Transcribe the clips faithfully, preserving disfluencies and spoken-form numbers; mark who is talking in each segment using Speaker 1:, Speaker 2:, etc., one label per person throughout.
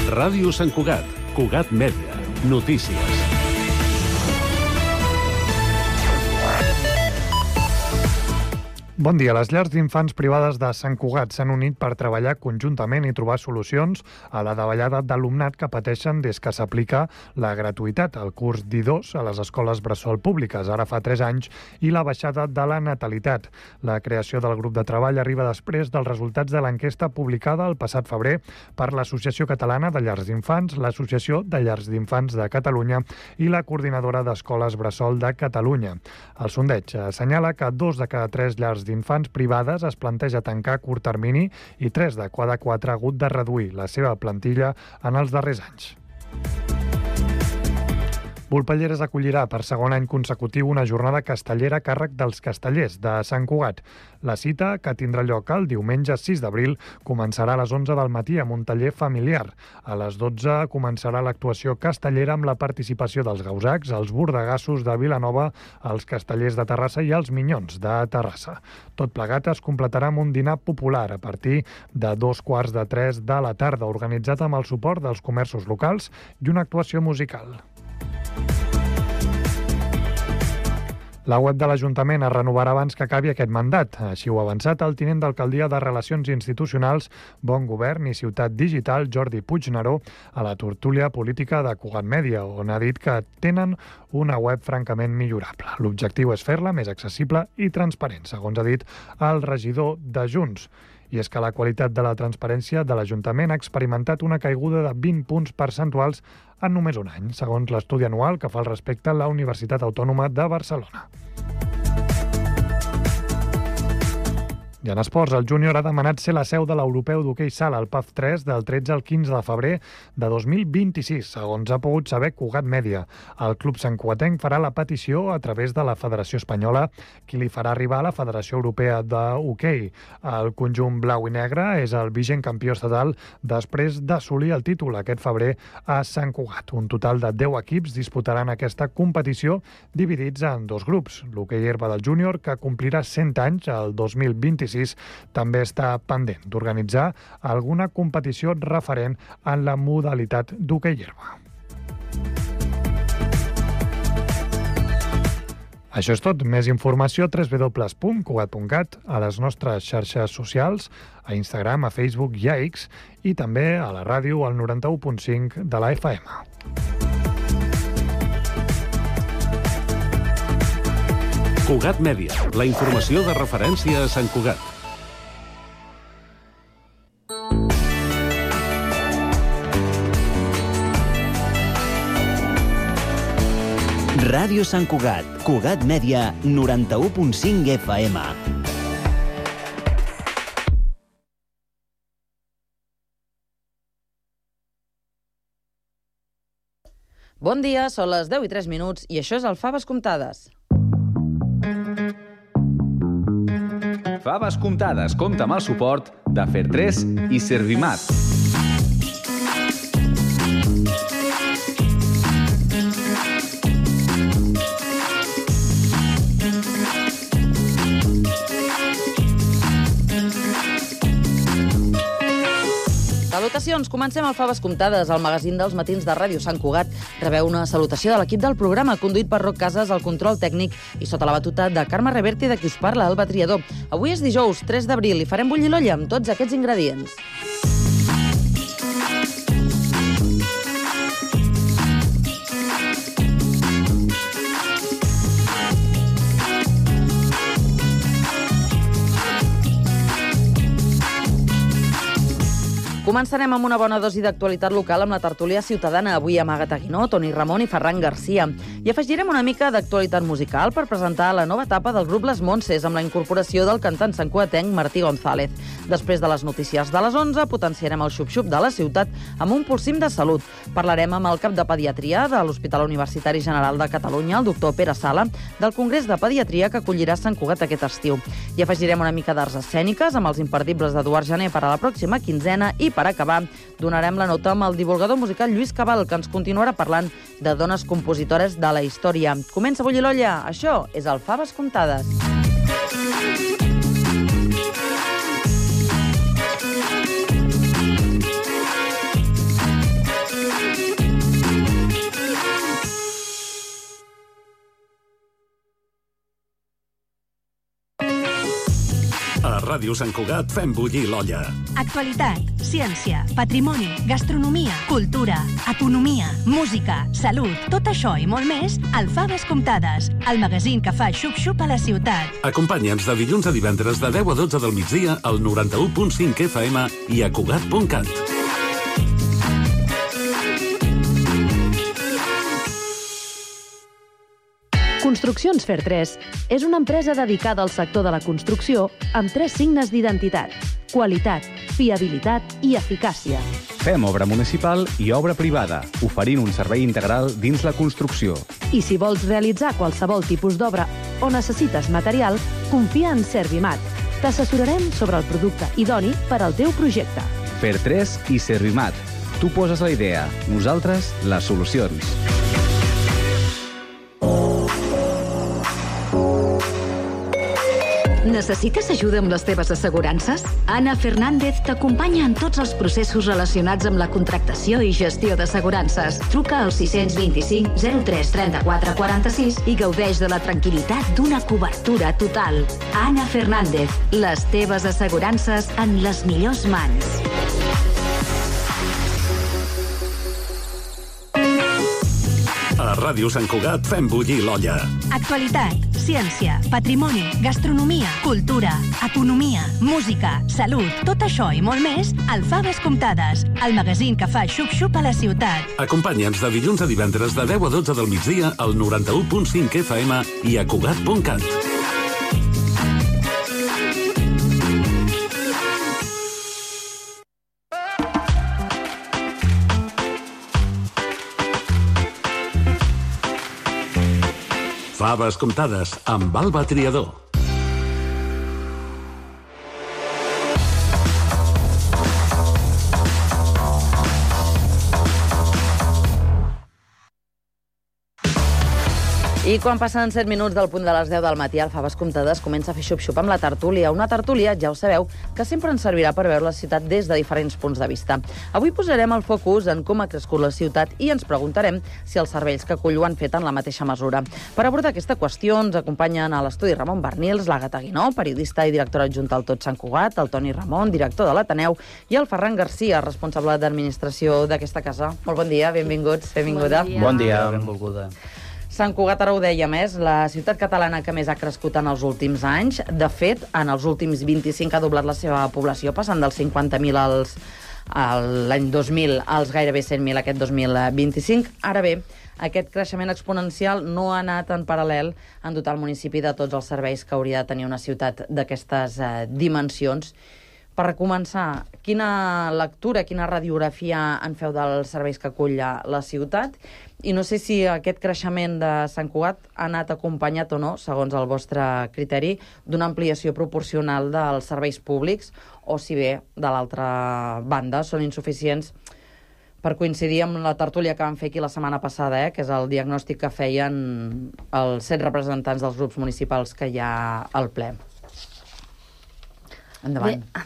Speaker 1: Ràdio Sant Cugat, Cugat Mèdia, notícies.
Speaker 2: Bon dia. Les llars d'infants privades de Sant Cugat s'han unit per treballar conjuntament i trobar solucions a la davallada d'alumnat que pateixen des que s'aplica la gratuïtat al curs d'I dos a les escoles bressol públiques, ara fa tres anys, i la baixada de la natalitat. La creació del grup de treball arriba després dels resultats de l'enquesta publicada el passat febrer per l'Associació Catalana de Llars d'Infants, l'Associació de Llars d'Infants de Catalunya i la Coordinadora d'Escoles Bressol de Catalunya. El sondeig assenyala que dos de cada tres llars d'infants privades es planteja tancar a curt termini i tres de cada quatre ha hagut de reduir la seva plantilla en els darrers anys. Volpelleres acollirà per segon any consecutiu una jornada castellera a càrrec dels castellers de Sant Cugat. La cita, que tindrà lloc el diumenge sis d'abril, començarà a les onze del matí amb un taller familiar. A les dotze començarà l'actuació castellera amb la participació dels gausacs, els bordegassos de Vilanova, els castellers de Terrassa i els minyons de Terrassa. Tot plegat es completarà amb un dinar popular a partir de dos quarts de tres de la tarda, organitzat amb el suport dels comerços locals i una actuació musical. La web de l'Ajuntament es renovarà abans que acabi aquest mandat. Així ho ha avançat el tinent d'alcaldia de Relacions Institucionals, Bon Govern i Ciutat Digital, Jordi Puigneró, a la tertúlia política de Cugat Mèdia, on ha dit que tenen una web francament millorable. L'objectiu és fer-la més accessible i transparent, segons ha dit el regidor de Junts. I és que la qualitat de la transparència de l'Ajuntament ha experimentat una caiguda de vint punts percentuals en només un any, segons l'estudi anual que fa al respecte a la Universitat Autònoma de Barcelona. I en esports, el júnior ha demanat ser la seu de l'Europeu d'Hoquei Sala, el P A F tres, del tretze al quinze de febrer de dos mil vint-i-sis, segons ha pogut saber Cugat Mèdia. El club santcugatenc farà la petició a través de la Federació Espanyola, qui li farà arribar a la Federació Europea d'Hoquei. El conjunt blau i negre és el vigent campió estatal després d'assolir el títol aquest febrer a Sant Cugat. Un total de deu equips disputaran aquesta competició dividits en dos grups. L'hoquei herba del júnior, que complirà cent anys el dos mil vint-i-sis, també està pendent d'organitzar alguna competició referent en la modalitat d'hoquei herba. Això és tot. Més informació a w w w punt cugat punt cat, a les nostres xarxes socials, a Instagram, a Facebook i a X, i també a la ràdio al noranta-u punt cinc de la F M.
Speaker 1: Cugat Mèdia, la informació de referència a Sant Cugat.
Speaker 3: Ràdio Sant Cugat, Cugat Mèdia, noranta-u punt cinc F M.
Speaker 4: Bon dia, són les deu i tres minuts i això és el Faves Comptades.
Speaker 5: Faves Comptades compta amb el suport de Fer tres i Servimat.
Speaker 4: Salutacions, comencem el Faves Comptades, el magazín dels matins de Ràdio Sant Cugat. Rebeu una salutació de l'equip del programa, conduït per Roc Casas, al control tècnic, i sota la batuta de Carme Reverte, de qui us parla, Alba Triador. Avui és dijous, tres d'abril, i farem bullir l'olla amb tots aquests ingredients. Començarem amb una bona dosi d'actualitat local amb la tertúlia ciutadana, avui amb Àgata Guinó, Toni Ramon i Ferran Garcia. I afegirem una mica d'actualitat musical per presentar la nova etapa del grup Les Montses amb la incorporació del cantant santcugatenc Martí González. Després de les notícies de les onze, potenciarem el xup-xup de la ciutat amb un pulsim de salut. Parlarem amb el cap de pediatria de l'Hospital Universitari General de Catalunya, el doctor Pere Sala, del Congrés de Pediatria que acollirà Sant Cugat aquest estiu. I afegirem una mica d'arts escèniques amb els imperdibles d'Eduard Janer per a la pròxima quinzena i, per acabar, donarem la nota amb el divulgador musical Lluís Cabal, que ens continuarà parlant de dones compositores de la història. Comença a bullir l'olla. Això és el Faves Comptades.
Speaker 1: Ràdio Sant Cugat fem bullir l'olla.
Speaker 6: Actualitat, ciència, patrimoni, gastronomia, cultura, economia, música, salut, tot això i molt més al Faves Comptades, el magazín que fa xup-xup a la ciutat.
Speaker 1: Acompanya'ns de dilluns a divendres de deu a dotze del migdia al noranta-u punt cinc F M i a Cugat punt cat.
Speaker 7: Construccions Fer tres és una empresa dedicada al sector de la construcció amb tres signes d'identitat: qualitat, fiabilitat i eficàcia.
Speaker 5: Fem obra municipal i obra privada, oferint un servei integral dins la construcció.
Speaker 7: I si vols realitzar qualsevol tipus d'obra o necessites material, confia en Servimat. T'assessorarem sobre el producte idoni per al teu projecte.
Speaker 5: Fer tres i Servimat. Tu poses la idea, nosaltres les solucions.
Speaker 8: Necessites ajuda amb les teves assegurances? Anna Fernández t'acompanya en tots els processos relacionats amb la contractació i gestió d'assegurances. Truca al sis vint-i-cinc zero tres trenta-quatre quaranta-sis i gaudeix de la tranquil·litat d'una cobertura total. Anna Fernández, les teves assegurances en les millors mans.
Speaker 1: A Ràdio Sant Cugat fem bullir l'olla.
Speaker 6: Actualitat, ciència, patrimoni, gastronomia, cultura, economia, música, salut, tot això i molt més al Faves Comptades, el magazín que fa xup-xup a la ciutat.
Speaker 1: Acompanya'ns de dilluns a divendres de deu a dotze del migdia al noranta-u punt cinc F M i a Cugat punt cat. Faves Comptades amb Alba Triador.
Speaker 4: I quan passen set minuts del punt de les deu del matí, el Faves Comptades comença a fer xup-xup amb la tertúlia. Una tertúlia, ja ho sabeu, que sempre ens servirà per veure la ciutat des de diferents punts de vista. Avui posarem el focus en com ha crescut la ciutat i ens preguntarem si els serveis que acull ho han fet en la mateixa mesura. Per abordar aquesta qüestió ens acompanyen a l'estudi Ramon Bernils, l'Àgata Guinó, periodista i directora adjunta al Tot Sant Cugat, el Toni Ramon, director de l'Ateneu, i el Ferran Garcia, responsable d'administració d'aquesta casa. Molt bon dia, benvinguts, benvinguda.
Speaker 9: Bon dia. Bon dia. Benvolguda.
Speaker 4: Sant Cugat, ara ho deia més, la ciutat catalana que més ha crescut en els últims anys. De fet, en els últims vint-i-cinc ha doblat la seva població, passant dels cinquanta mil als, l'any dos mil als gairebé cent mil aquest dos mil vint-i-cinc. Ara bé, aquest creixement exponencial no ha anat en paral·lel en dotar el municipi de tots els serveis que hauria de tenir una ciutat d'aquestes eh, dimensions. Per començar, quina lectura, quina radiografia en feu dels serveis que acull la ciutat? I no sé si aquest creixement de Sant Cugat ha anat acompanyat o no, segons el vostre criteri, d'una ampliació proporcional dels serveis públics, o si bé, de l'altra banda, són insuficients per coincidir amb la tertúlia que vam fer aquí la setmana passada, eh, que és el diagnòstic que feien els set representants dels grups municipals que hi ha al ple. Endavant.
Speaker 9: Bé.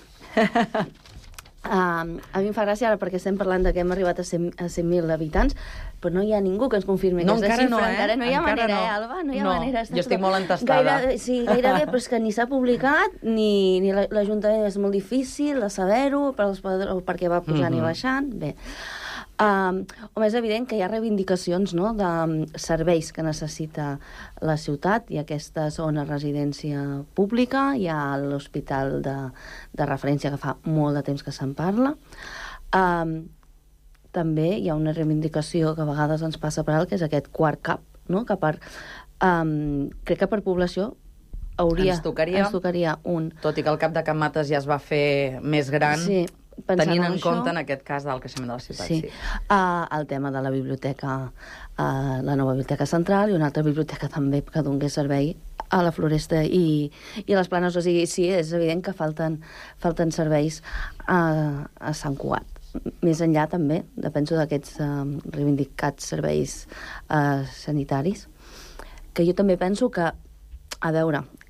Speaker 9: Uh, a mi em fa gràcia ara perquè estem parlant de que hem arribat a cent mil habitants, però no hi ha ningú que ens confirmi
Speaker 4: no,
Speaker 9: aquesta
Speaker 4: xifra.
Speaker 9: No, eh? Encara no hi ha
Speaker 4: encara
Speaker 9: manera,
Speaker 4: no.
Speaker 9: eh, Alba? No hi ha
Speaker 4: no.
Speaker 9: manera.
Speaker 4: Jo estic molt entestada.
Speaker 9: Gaire, sí, gairebé, però és que ni s'ha publicat, ni, ni l'Ajuntament és molt difícil de saber-ho, per perquè va pujant mm-hmm. i baixant. Bé. Um, home, és evident que hi ha reivindicacions, no?, de serveis que necessita la ciutat. Hi ha aquesta zona residència pública, hi ha l'hospital de, de referència que fa molt de temps que se'n parla. Um, també hi ha una reivindicació que a vegades ens passa per alt, que és aquest quart cap, no?, que per, um, crec que per població hauria,
Speaker 4: ens tocaria,
Speaker 9: ens tocaria un.
Speaker 4: Tot i que el cap de Can Mates ja es va fer més gran,
Speaker 9: sí,
Speaker 4: tenint en, en
Speaker 9: això,
Speaker 4: compte en aquest cas del creixement de la ciutat.
Speaker 9: Sí, sí. Uh, el tema de la biblioteca, uh, la nova biblioteca central i una altra biblioteca també que donés servei a la Floresta i, i a les Planes. O sigui, sí, és evident que falten, falten serveis a, a Sant Cugat. Més enllà també, penso d'aquests uh, reivindicats serveis uh, sanitaris, que jo també penso que, a veure,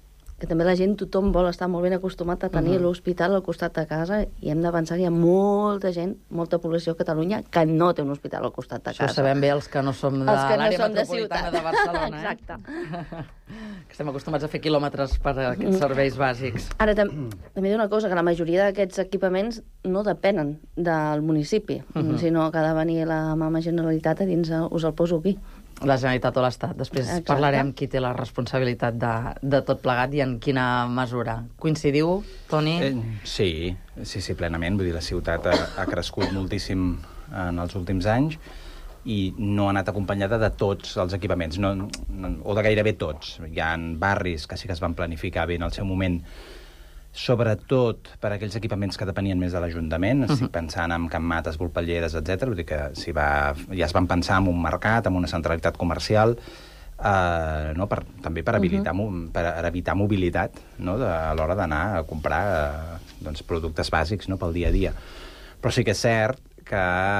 Speaker 9: que també la gent, tothom vol estar molt ben acostumat a tenir uh-huh. l'hospital al costat de casa, i hem de pensar que hi ha molta gent, molta població a Catalunya que no té un hospital al costat de casa.
Speaker 4: Això sabem bé els que no som de l'àrea no metropolitana de, de Barcelona.
Speaker 9: Exacte.
Speaker 4: Eh? Que estem acostumats a fer quilòmetres per a aquests serveis bàsics.
Speaker 9: Ara, tam també dic una cosa, que la majoria d'aquests equipaments no depenen del municipi, uh-huh. sinó que ha de venir la mama Generalitat a dir, us el poso aquí.
Speaker 4: La Generalitat o l'Estat. Després Exacte. Parlarem qui té la responsabilitat de, de tot plegat i en quina mesura. Coincidiu, Toni?
Speaker 10: Eh, sí, sí, sí, plenament. Vull dir, la ciutat ha, ha crescut moltíssim en els últims anys i no ha anat acompanyada de tots els equipaments, no, no, o de gairebé tots. Hi ha barris que sí que es van planificar bé en el seu moment, sobretot per aquells equipaments que depenien més de l'Ajuntament, estic uh-huh. pensant en Can Mates, Volpelleres, etcètera. Vull dir que si va, ja es van pensar en un mercat, en una centralitat comercial, eh, no, per, també per, habilitar, uh-huh. per evitar mobilitat, no, de, a l'hora d'anar a comprar eh, doncs, productes bàsics, no, pel dia a dia. Però sí que és cert que,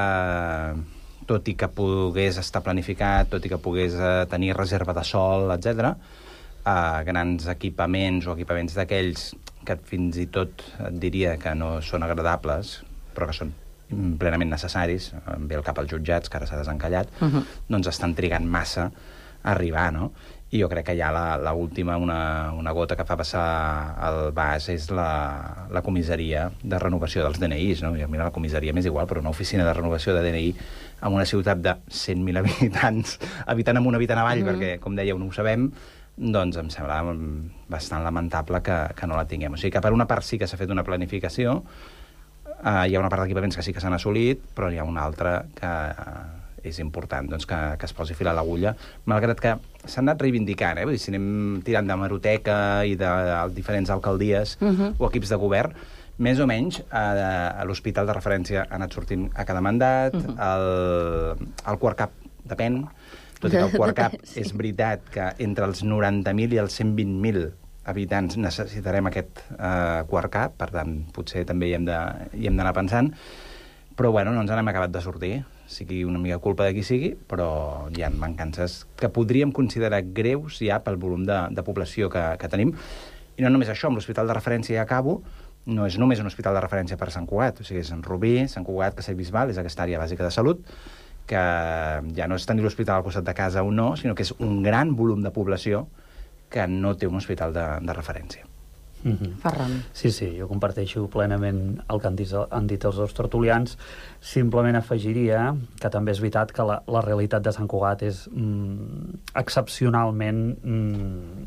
Speaker 10: tot i que pogués estar planificat, tot i que pogués eh, tenir reserva de sol, etcètera, eh, grans equipaments o equipaments d'aquells que fins i tot et diria que no són agradables, però que són plenament necessaris, em ve el cap als jutjats, que ara s'ha desencallat, uh-huh. doncs estan trigant massa a arribar, no? I jo crec que ja l'última, una, una gota que fa passar el vas és la, la comissaria de renovació dels D N Is, no? I mira, la comissaria m'és igual, però una oficina de renovació de D N I en una ciutat de cent mil habitants, habitant amunt, habitant avall, uh-huh. perquè, com dèieu, no ho sabem, doncs em sembla bastant lamentable que, que no la tinguem. O sigui que per una part sí que s'ha fet una planificació, eh, hi ha una part d'equipaments que sí que s'han assolit, però hi ha una altra que eh, és important doncs, que, que es posi fil a l'agulla, malgrat que s'han anat reivindicant, eh? Vull dir, si anem tirant d'hemeroteca i de, de diferents alcaldies uh-huh. o equips de govern, més o menys a, a l'hospital de referència ha anat sortint a cada mandat, uh-huh. el, el quart cap depèn, tot i que el quart cap sí. és veritat que entre els noranta mil i els cent vint mil habitants necessitarem aquest eh, quart cap, per tant, potser també hi hem d'anar pensant, però bueno, no ens n'hem acabat de sortir, sigui una mica culpa de qui sigui, però hi ha mancances que podríem considerar greus ja pel volum de, de població que, que tenim. I no només això, amb l'hospital de referència ja acabo, no és només un hospital de referència per Sant Cugat, o sigui, és en Rubí, Sant Cugat, Castellbisbal, és aquesta àrea bàsica de salut, que ja no és tenir l'hospital al costat de casa o no, sinó que és un gran volum de població que no té un hospital de, de referència.
Speaker 11: Mm-hmm.
Speaker 4: Ferran.
Speaker 11: Sí, sí, jo comparteixo plenament el que han dit, han dit els dos tertulians. Simplement afegiria que també és veritat que la, la realitat de Sant Cugat és mm, excepcionalment mm,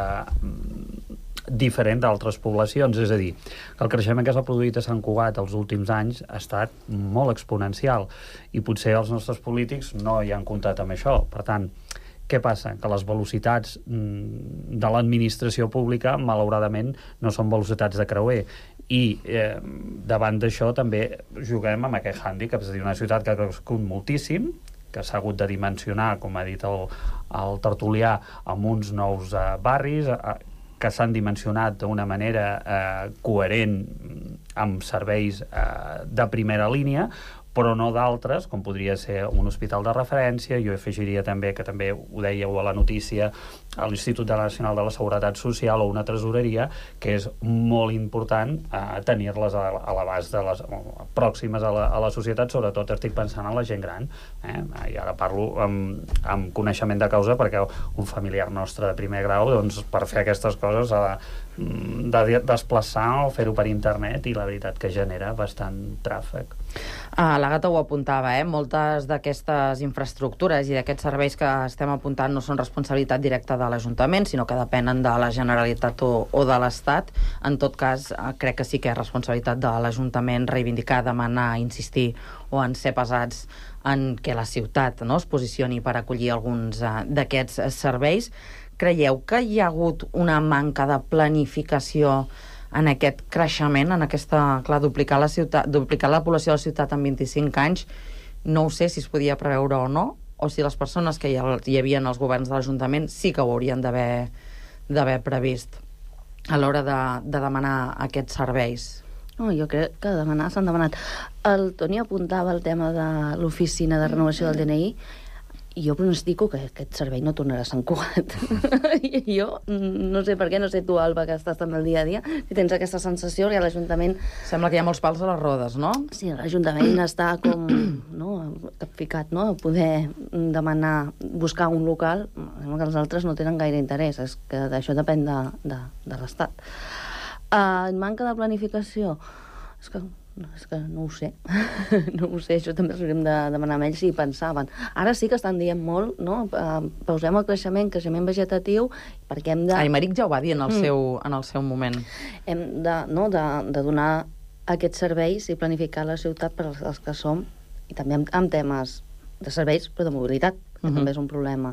Speaker 11: eh, diferent d'altres poblacions, és a dir, que el creixement que s'ha produït a Sant Cugat els últims anys ha estat molt exponencial i potser els nostres polítics no hi han comptat amb això. Per tant, què passa? Que les velocitats de l'administració pública, malauradament, no són velocitats de creuer. I eh, davant d'això també juguem amb aquest hàndicap, és a dir, una ciutat que ha crescut moltíssim, que s'ha hagut de dimensionar, com ha dit el, el tertulià, amb uns nous eh, barris, eh, que s'han dimensionat d'una manera eh, coherent amb serveis eh, de primera línia, però no d'altres, com podria ser un hospital de referència. Jo afegiria també, que també ho dèieu a la notícia, a l'Institut Nacional de la Seguretat Social o una tresoreria, que és molt important eh, tenir-les a, a l'abast de les pròximes a la, a la societat, sobretot estic pensant en la gent gran. Eh? I ara parlo amb, amb coneixement de causa, perquè un familiar nostre de primer grau, doncs, per fer aquestes coses ha de, de desplaçar o fer-ho per internet, i la veritat que genera bastant tràfic.
Speaker 4: Ah, la Gata ho apuntava, eh? Moltes d'aquestes infraestructures i d'aquests serveis que estem apuntant no són responsabilitat directa de l'Ajuntament, sinó que depenen de la Generalitat o, o de l'Estat. En tot cas, crec que sí que és responsabilitat de l'Ajuntament reivindicar, demanar, insistir o en ser pesats en què la ciutat, no, es posicioni per acollir alguns uh, d'aquests serveis. Creieu que hi ha hagut una manca de planificació en aquest creixement, en aquesta, clar, duplicar la ciutat, duplicar la població de la ciutat en vint-i-cinc anys? No ho sé si es podia preveure o no, o si les persones que hi, ha, hi havia en els governs de l'Ajuntament sí que ho haurien d'haver d'haver previst a l'hora de, de demanar aquests serveis.
Speaker 9: No, jo crec que demanar s'han demanat. El Toni apuntava el tema de l'oficina de renovació del D N I, jo pronostico que aquest servei no tornarà a Sant Cugat. I jo no sé per què, no sé tu, Alba, que estàs també el dia a dia, si tens aquesta sensació que l'Ajuntament...
Speaker 4: Sembla que hi ha molts pals a les rodes, no?
Speaker 9: Sí, l'Ajuntament està com no, capficat, no?, a poder demanar, buscar un local, sembla que els altres no tenen gaire interès, és que d'això depèn de, de, de l'Estat. Uh, manca de planificació? És que... No, és que no ho sé. No ho sé, això també els hauríem de demanar a ells si hi pensaven. Ara sí que estan dient molt, no? Uh, pausem el creixement, creixement vegetatiu, perquè hem de...
Speaker 4: Aymeric ja ho va dir en el,
Speaker 9: Mm.
Speaker 4: seu, en el seu moment.
Speaker 9: Hem de, no, de, de donar aquests serveis i planificar la ciutat per als, als que som, i també amb, amb temes de serveis, però de mobilitat, que
Speaker 4: Mhm.
Speaker 9: també és un problema.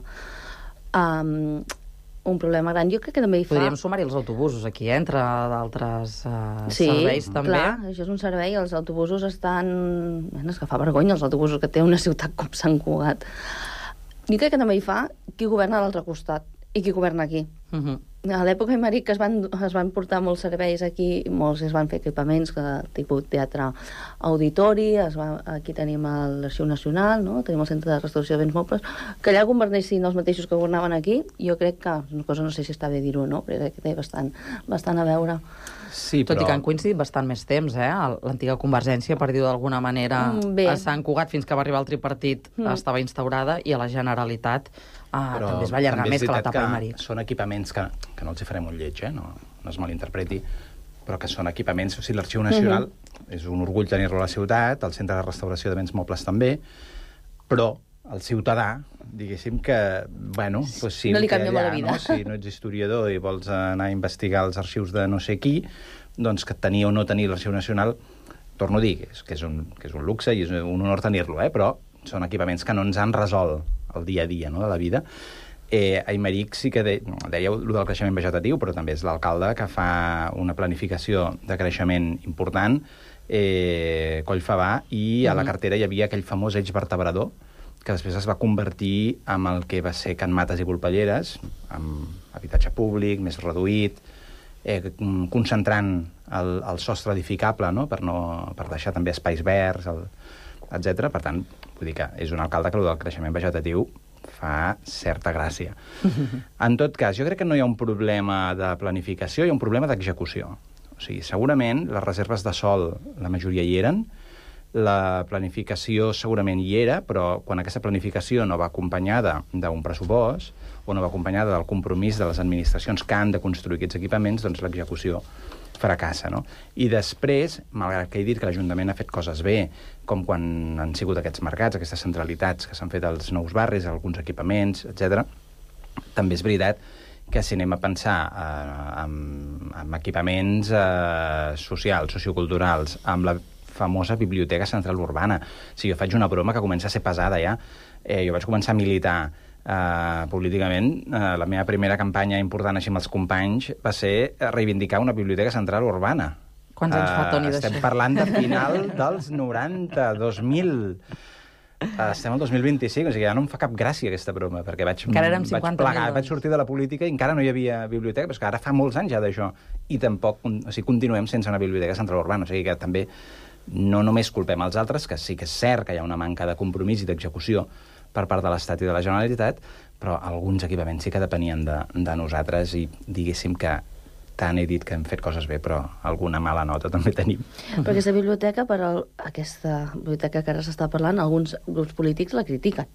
Speaker 9: Um, un problema gran. Jo crec que també hi fa...
Speaker 4: Podríem sumar-hi els autobusos aquí, eh? Entre d'altres uh,
Speaker 9: Sí,
Speaker 4: serveis també.
Speaker 9: clar, això és un servei. Els autobusos estan... Bueno, és que fa vergonya els autobusos que té una ciutat com Sant Cugat. Jo crec que també hi fa qui governa a l'altre costat i qui governa aquí.
Speaker 4: Uh-huh.
Speaker 9: A l'època Aymeric es van, es van portar molts serveis aquí, molts es van fer equipaments, que, tipus teatre auditori, es va, aquí tenim l'Arxiu Nacional, no? Tenim el Centre de Restauració de Béns Mobles, que allà governessin els mateixos que governaven aquí. Jo crec que, una cosa no sé si està bé dir-ho o no, però crec que té bastant, bastant a veure.
Speaker 10: Sí,
Speaker 4: Tot
Speaker 10: però...
Speaker 4: i que han coincidit bastant més temps, eh? L'antiga Convergència, per dir-ho d'alguna manera,
Speaker 9: Mm, bé.
Speaker 4: a Sant Cugat, fins que va arribar el tripartit,
Speaker 9: Mm.
Speaker 4: estava instaurada, i a la Generalitat uh,
Speaker 10: Però
Speaker 4: també es va allargar
Speaker 10: també és
Speaker 4: més que
Speaker 10: veritat
Speaker 4: l'etapa Aymeric.
Speaker 10: Són equipaments que, que no els hi farem un lleig, eh? no, no es malinterpreti, però que són equipaments... O sigui, l'Arxiu Nacional
Speaker 9: Mhm.
Speaker 10: és un orgull tenir-lo a la ciutat, el Centre de Restauració de Béns Mobles també, però el ciutadà, diguéssim que, bueno, doncs sí,
Speaker 9: No li
Speaker 10: que
Speaker 9: canvia molt la vida.
Speaker 10: No? Si no ets historiador i vols anar a investigar els arxius de no sé qui, doncs que tenir o no tenir l'Arxiu Nacional, torno a dir que és, que és, un, que és un luxe i és un honor tenir-lo, eh? Però són equipaments que no ens han resolt el dia a dia, no?, de la vida. Eh, Aymeric sí que de, dèieu el del creixement vegetatiu, però també és l'alcalde que fa una planificació de creixement important, eh, Collfabà, i a la cartera hi havia aquell famós eix vertebrador, que després es va convertir en el que va ser Can Mates i Volpelleres, amb habitatge públic, més reduït, eh, concentrant el, el sostre edificable, no?, per, no, per deixar també espais verds, el, etcètera. Per tant, vull dir que és un alcalde que el del creixement vegetatiu fa certa gràcia. En tot cas, jo crec que no hi ha un problema de planificació, hi ha un problema d'execució. O sigui, segurament les reserves de sòl, la majoria hi eren, la planificació segurament hi era, però quan aquesta planificació no va acompanyada d'un pressupost o no va acompanyada del compromís de les administracions que han de construir aquests equipaments, doncs l'execució fracassa, no? I després, malgrat que he dit que l'Ajuntament ha fet coses bé, com quan han sigut aquests mercats, aquestes centralitats que s'han fet als nous barris, alguns equipaments, etcètera, també és veritat que si anem a pensar eh, en, en equipaments eh, socials, socioculturals, amb la famosa Biblioteca Central Urbana. Si jo faig una broma que comença a ser pesada ja, eh, jo vaig començar a militar Uh, políticament, uh, la meva primera campanya important així amb els companys va ser reivindicar una biblioteca central urbana.
Speaker 4: Quants anys fa, Toni, d'això?
Speaker 10: Estem parlant de final dels noranta, dos mil. Uh, estem al dos mil vint-i-cinc, o sigui, ja no em fa cap gràcia aquesta broma, perquè vaig,
Speaker 4: Encara érem
Speaker 10: vaig
Speaker 4: cinquanta
Speaker 10: plegar,
Speaker 4: mil,
Speaker 10: vaig sortir de la política i encara no hi havia biblioteca, però és que ara fa molts anys ja d'això, i tampoc, o sigui, continuem sense una biblioteca central urbana, o sigui que també no només culpem els altres, que sí que és cert que hi ha una manca de compromís i d'execució per part de l'Estat i de la Generalitat, però alguns equipaments sí que depenien de, de nosaltres i diguéssim que tant he dit que hem fet coses bé, però alguna mala nota també tenim.
Speaker 9: Però aquesta biblioteca, per al, aquesta biblioteca que ara s'està parlant, alguns grups polítics la critiquen.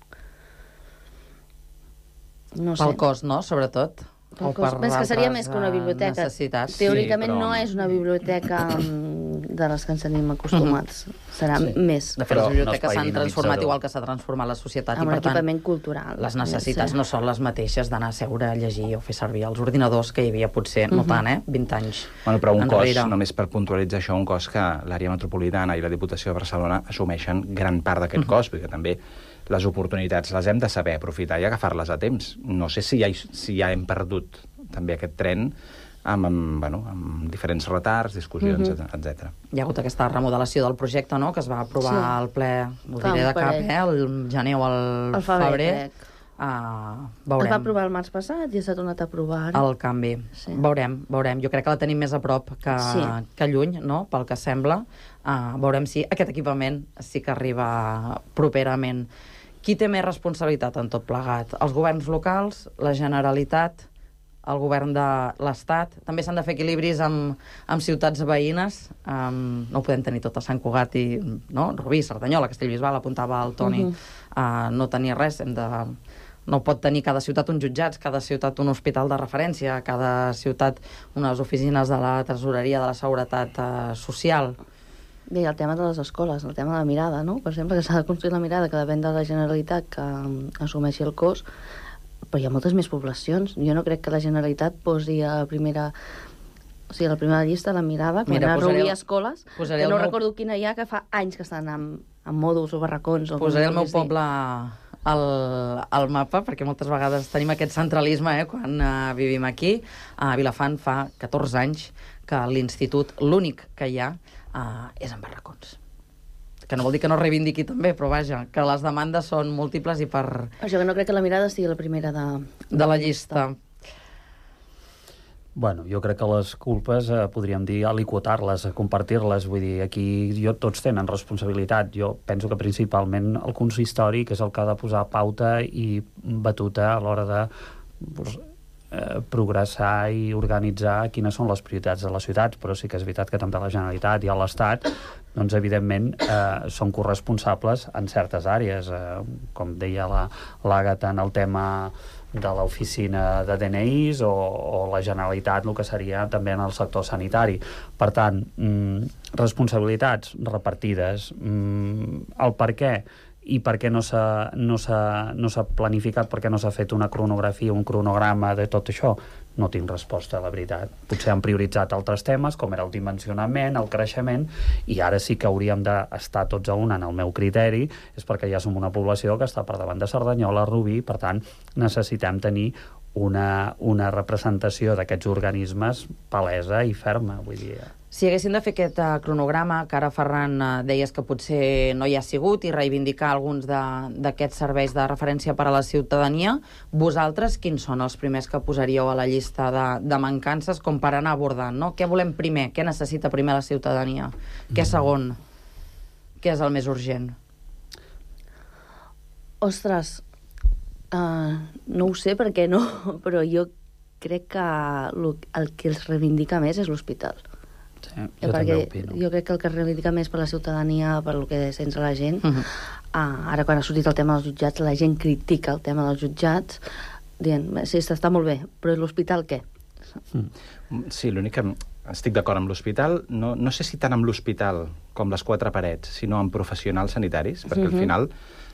Speaker 9: No sé.
Speaker 4: Pel cost, no?, sobretot.
Speaker 9: Pel cost. És que seria més que una biblioteca.
Speaker 4: Necessitats.
Speaker 9: Teòricament
Speaker 10: Sí, però-
Speaker 9: no és una biblioteca mm, de les que ens tenim acostumats. Serà
Speaker 10: Sí.
Speaker 9: més.
Speaker 4: De fet,
Speaker 10: Però
Speaker 4: les biblioteques
Speaker 10: no espai
Speaker 4: s'han transformat
Speaker 10: dinamitzador.
Speaker 4: igual que s'ha transformat la societat,
Speaker 9: Amb
Speaker 4: i per tant
Speaker 9: l'equipament cultural.
Speaker 4: les necessitats
Speaker 9: Sí.
Speaker 4: no són les mateixes d'anar a seure a llegir o fer servir els ordinadors que hi havia potser, no
Speaker 9: Mhm.
Speaker 4: tant, eh?, vint anys
Speaker 10: Bueno, però un
Speaker 4: enrere.
Speaker 10: cost, només per puntualitzar això, un cost que l'àrea metropolitana i la Diputació de Barcelona assumeixen gran part d'aquest
Speaker 4: Mhm.
Speaker 10: cost, perquè també les oportunitats les hem de saber aprofitar i agafar-les a temps. No sé si ja, si ja hem perdut també aquest tren amb, amb, bueno, amb diferents retards, discussions,
Speaker 9: Mhm.
Speaker 10: etcètera.
Speaker 4: Hi ha hagut aquesta remodelació del projecte, no?, que es va aprovar
Speaker 9: Sí.
Speaker 4: al ple, ho
Speaker 9: Fa
Speaker 4: diré
Speaker 9: un
Speaker 4: de cap,
Speaker 9: parell.
Speaker 4: eh?, el gener o el,
Speaker 9: El febrer,
Speaker 4: febrer.
Speaker 9: crec.
Speaker 4: Uh,
Speaker 9: Es
Speaker 4: veurem
Speaker 9: va aprovar el març passat i s'ha tornat a aprovar ara.
Speaker 4: el canvi.
Speaker 9: Sí.
Speaker 4: Veurem, veurem. Jo crec que la tenim més a prop que,
Speaker 9: Sí.
Speaker 4: que lluny, no?, pel que sembla. Uh, veurem si aquest equipament sí que arriba properament. Qui té més responsabilitat en tot plegat? Els governs locals, la Generalitat, el govern de l'Estat? També s'han de fer equilibris amb, amb ciutats veïnes. Um, no ho podem tenir tot a Sant Cugat i... No? Rubí, Cerdanyola, Castellbisbal, apuntava el Toni. Uh -huh. uh, no tenir res, hem de... No pot tenir cada ciutat uns jutjats, cada ciutat un hospital de referència, cada ciutat unes oficines de la tresoreria, de la seguretat uh, social.
Speaker 9: Bé, el tema de les escoles, el tema de la mirada, no? Per exemple, que s'ha de construir la mirada, que depèn de la Generalitat que um, assumeixi el cost, però hi ha moltes més poblacions. Jo no crec que la Generalitat posi a primera... O sigui, a la primera llista la mirada, quan
Speaker 4: Mira,
Speaker 9: ha
Speaker 4: posaré
Speaker 9: reunir
Speaker 4: el-
Speaker 9: escoles,
Speaker 4: posaré
Speaker 9: que
Speaker 4: el
Speaker 9: no
Speaker 4: meu-
Speaker 9: recordo quina hi ha, que fa anys que estan en, en mòduls o barracons. O
Speaker 4: Posaré el
Speaker 9: com
Speaker 4: meu
Speaker 9: vulguis dir.
Speaker 4: poble al, al mapa, perquè moltes vegades tenim aquest centralisme eh, quan uh, vivim aquí. A Vilafant fa catorze anys que l'institut, l'únic que hi ha, uh, és en barracons. Que no vol dir que no reivindiqui també, però vaja, que les demandes són múltiples i per...
Speaker 9: Això que no crec que la mirada sigui la primera de...
Speaker 4: de la llista.
Speaker 11: Bueno, jo crec que les culpes, eh, podríem dir, aliquotar-les, eh, compartir-les. Vull dir, aquí jo, tots tenen responsabilitat. Jo penso que principalment el consistori, que és el que ha de posar pauta i batuta a l'hora de pues, eh, progressar i organitzar quines són les prioritats de les ciutats, però sí que és veritat que també la Generalitat i l'Estat, doncs, evidentment, eh, són corresponsables en certes àrees. Eh, com deia la- l'Àgata en el tema de l'oficina de D N Is o, o la Generalitat, el que seria també en el sector sanitari. Per tant, mm, responsabilitats repartides. Mm, el per què i per què no s'ha no s'ha no s'ha planificat, per què no s'ha fet una cronografia, un cronograma de tot això, no tinc resposta, la veritat. Potser han prioritzat altres temes, com era el dimensionament, el creixement, i ara sí que hauríem d'estar tots a una, en el meu criteri, és perquè ja som una població que està per davant de Cerdanyola, Rubí, per tant, necessitem tenir una, una representació d'aquests organismes palesa i ferma, vull dir...
Speaker 4: Si haguessin de fer aquest uh, cronograma, que ara, Ferran, uh, deies que potser no hi ha sigut, i reivindicar alguns de- d'aquests serveis de referència per a la ciutadania, vosaltres quins són els primers que posaríeu a la llista de, de mancances com per anar abordant, no? Què volem primer? Què necessita primer la ciutadania? Què segon? Què és el més urgent?
Speaker 9: Ostres, uh, no ho sé perquè no, però jo crec que lo, el que els reivindica més és l'hospital.
Speaker 11: Sí,
Speaker 9: Eh,
Speaker 11: jo també
Speaker 9: perquè
Speaker 11: opino.
Speaker 9: jo crec que el que reivindica més per la ciutadania, per el que sents a la gent,
Speaker 4: Uh -huh.
Speaker 9: uh, ara quan ha sortit el tema dels jutjats, la gent critica el tema dels jutjats, dient, sí, està molt bé, però l'hospital què?
Speaker 10: Sí, l'únic que estic d'acord amb l'hospital, no, no sé si tant amb l'hospital com les quatre parets, sinó amb professionals sanitaris, perquè al
Speaker 4: Mhm.
Speaker 10: final...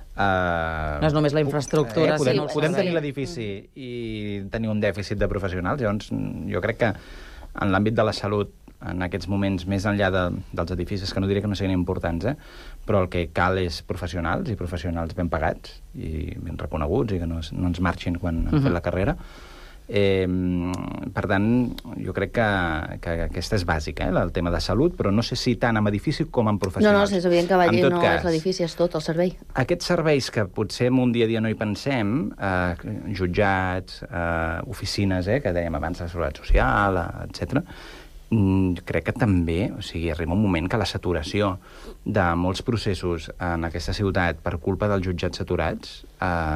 Speaker 10: Uh,
Speaker 4: No és només la infraestructura,
Speaker 10: eh, podem,
Speaker 4: sinó el
Speaker 10: podem
Speaker 4: servei.
Speaker 10: tenir l'edifici i tenir un dèficit de professionals, llavors jo crec que en l'àmbit de la salut, en aquests moments, més enllà de, dels edificis, que no diré que no siguin importants, eh, però el que cal és professionals, i professionals ben pagats i ben reconeguts, i que no, es, no ens marxin quan han
Speaker 4: Mhm.
Speaker 10: fet la carrera. Eh, per tant, jo crec que, que aquesta és bàsica, eh, el tema de salut, però no sé si tant amb edifici com amb
Speaker 9: No,
Speaker 10: professionals.
Speaker 9: no, és evident que Valle
Speaker 10: En tot
Speaker 9: no
Speaker 10: cas,
Speaker 9: és l'edifici, és tot, el servei.
Speaker 10: aquests serveis que potser en un dia a dia no hi pensem, eh, jutjats, eh, oficines, eh, que dèiem abans, de seguretat social, eh, etcètera, mm, crec que també, o sigui, arriba un moment que la saturació de molts processos en aquesta ciutat per culpa dels jutjats saturats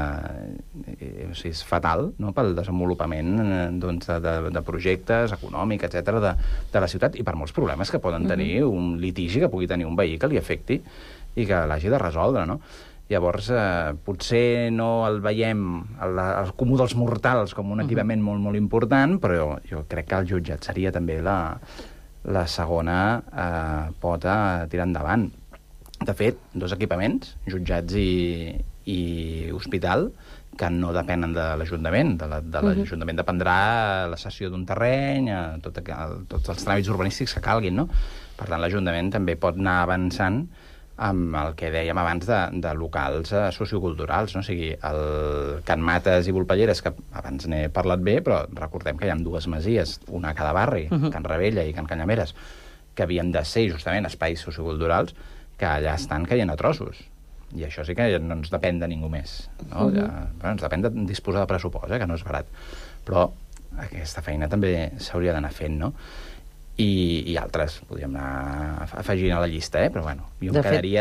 Speaker 10: eh, o sigui, és fatal, no?, pel desenvolupament eh, doncs, de, de, de projectes econòmics, etcètera, de, de la ciutat, i per molts problemes que poden tenir, un litigi que pugui tenir un veí que li afecti i que l'hagi de resoldre, no? Llavors, eh, potser no el veiem el, el comú dels mortals com un equipament molt, molt important, però jo crec que el jutjat seria també la, la segona eh, pota a tirar endavant. De fet, dos equipaments, jutjats i, i hospital, que no depenen de l'Ajuntament. De la, de l'Ajuntament dependrà la cessió d'un terreny, eh, tot, el, tots els tràmits urbanístics que calguin, no? Per tant, l'Ajuntament també pot anar avançant amb el que dèiem abans de, de locals eh, socioculturals, no? O sigui, el Can Mates i Volpelleres, que abans n'he parlat bé, però recordem que hi ha dues masies, una a cada barri,
Speaker 4: Mhm.
Speaker 10: Can Rebella i Can Canyameres, que havien de ser justament espais socioculturals, que allà estan caient a trossos. I això sí que no ens depèn de ningú més, no?
Speaker 9: Mhm.
Speaker 10: Ja, bueno, ens depèn de disposar de pressupost, eh, que no és barat. Però aquesta feina també s'hauria d'anar fent, no? I, i altres podríem anar afegint a la llista, eh? Però bueno, jo
Speaker 4: De
Speaker 10: em
Speaker 4: fet-
Speaker 10: quedaria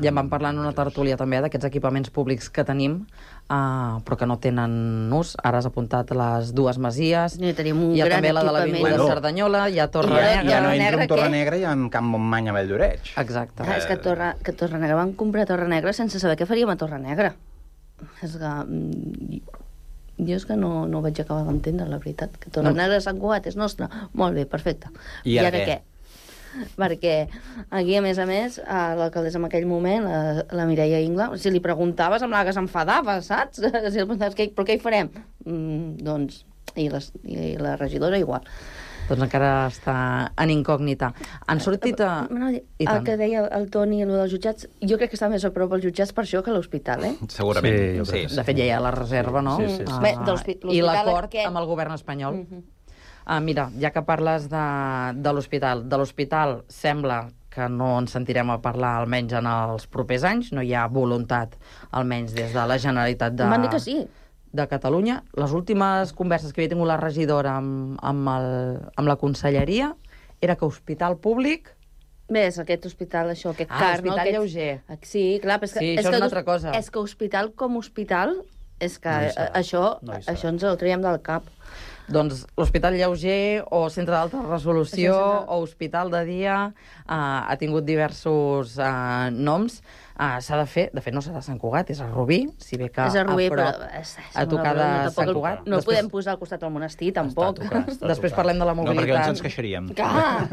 Speaker 4: Ja en vam parlar en una tertúlia també d'aquests equipaments públics que tenim, uh, però que no tenen ús. Ara has apuntat les dues masies.
Speaker 9: I tenim un
Speaker 4: hi ha
Speaker 9: gran
Speaker 4: també la de l'Avinguda
Speaker 10: Bueno.
Speaker 4: Cerdanyola, hi ha Torre
Speaker 9: I
Speaker 4: Negra.
Speaker 10: Ja no
Speaker 9: Negra,
Speaker 10: entro en Torre
Speaker 9: què?
Speaker 10: Negra i en Camp Montmany a Valldoreix.
Speaker 4: Exacte.
Speaker 9: Ah, és que Torre, que Torre Negra van comprar Torre Negra sense saber què faríem a Torre Negra. És que... mm, jo és que no, no ho vaig acabar d'entendre, la veritat. Que Torre
Speaker 4: No.
Speaker 9: Negra de Sant Cugat és nostra. Molt bé, perfecte.
Speaker 10: I ara què?
Speaker 9: Perquè aquí, a més a més, a l'alcaldessa en aquell moment, la, la Mireia Ingla, si li preguntaves, semblava que s'enfadava, saps? Si li preguntaves, què, però què hi farem? Mm, doncs, i, les, i la regidora igual.
Speaker 4: Doncs encara està en incògnita. Han sortit a...
Speaker 9: No,
Speaker 4: I
Speaker 9: el
Speaker 4: tant.
Speaker 9: que deia el Toni, el dels jutjats, jo crec que està més a prop als jutjats per això que a l'hospital, eh?
Speaker 10: Segurament.
Speaker 11: Sí, jo crec que
Speaker 10: sí.
Speaker 4: De fet, ja hi ha la reserva, no?
Speaker 11: Sí, sí, sí.
Speaker 4: Ah,
Speaker 9: Bé, de l'hospi-
Speaker 4: I
Speaker 9: l'hospital
Speaker 4: l'acord
Speaker 9: aquest-
Speaker 4: amb el govern espanyol.
Speaker 9: Uh -huh.
Speaker 4: Ah, mira, ja que parles de, de l'hospital, de l'hospital sembla que no ens sentirem a parlar almenys en els propers anys, no hi ha voluntat almenys des de la Generalitat de,
Speaker 9: Em van dir que sí.
Speaker 4: de Catalunya. Les últimes converses que havia tingut la regidora amb, amb, el, amb la conselleria era que hospital públic...
Speaker 9: Bé, és aquest hospital, això, aquest
Speaker 4: Ah,
Speaker 9: car,
Speaker 4: hospital
Speaker 9: no? Aquest...
Speaker 4: lleuger.
Speaker 9: Sí, clar, però és que...
Speaker 4: Sí,
Speaker 9: és
Speaker 4: això
Speaker 9: que
Speaker 4: és una
Speaker 9: hos-
Speaker 4: altra cosa.
Speaker 9: És que hospital com hospital, és que
Speaker 11: No hi
Speaker 9: eh,
Speaker 11: serà.
Speaker 9: això,
Speaker 11: No hi serà.
Speaker 9: això ens ho traiem del cap.
Speaker 4: Doncs l'Hospital Lleuger o Centre d'Alta Resolució
Speaker 9: Això és una-
Speaker 4: o Hospital de Dia eh, ha tingut diversos eh, noms. Eh, s'ha de fer, de fet no serà Sant Cugat, és a Rubí, si bé que
Speaker 9: és a Rubí,
Speaker 4: a prop,
Speaker 9: però... És, és
Speaker 4: a tocar de
Speaker 9: no,
Speaker 4: Sant
Speaker 9: tampoc-
Speaker 4: Cugat.
Speaker 9: No el
Speaker 4: Després-
Speaker 9: podem posar al costat del monestir, tampoc.
Speaker 11: Està a tocar, està a
Speaker 4: Després
Speaker 11: tocar.
Speaker 4: parlem de la
Speaker 10: No, perquè
Speaker 4: mobilitat.
Speaker 10: ens ens queixaríem.
Speaker 9: Clar!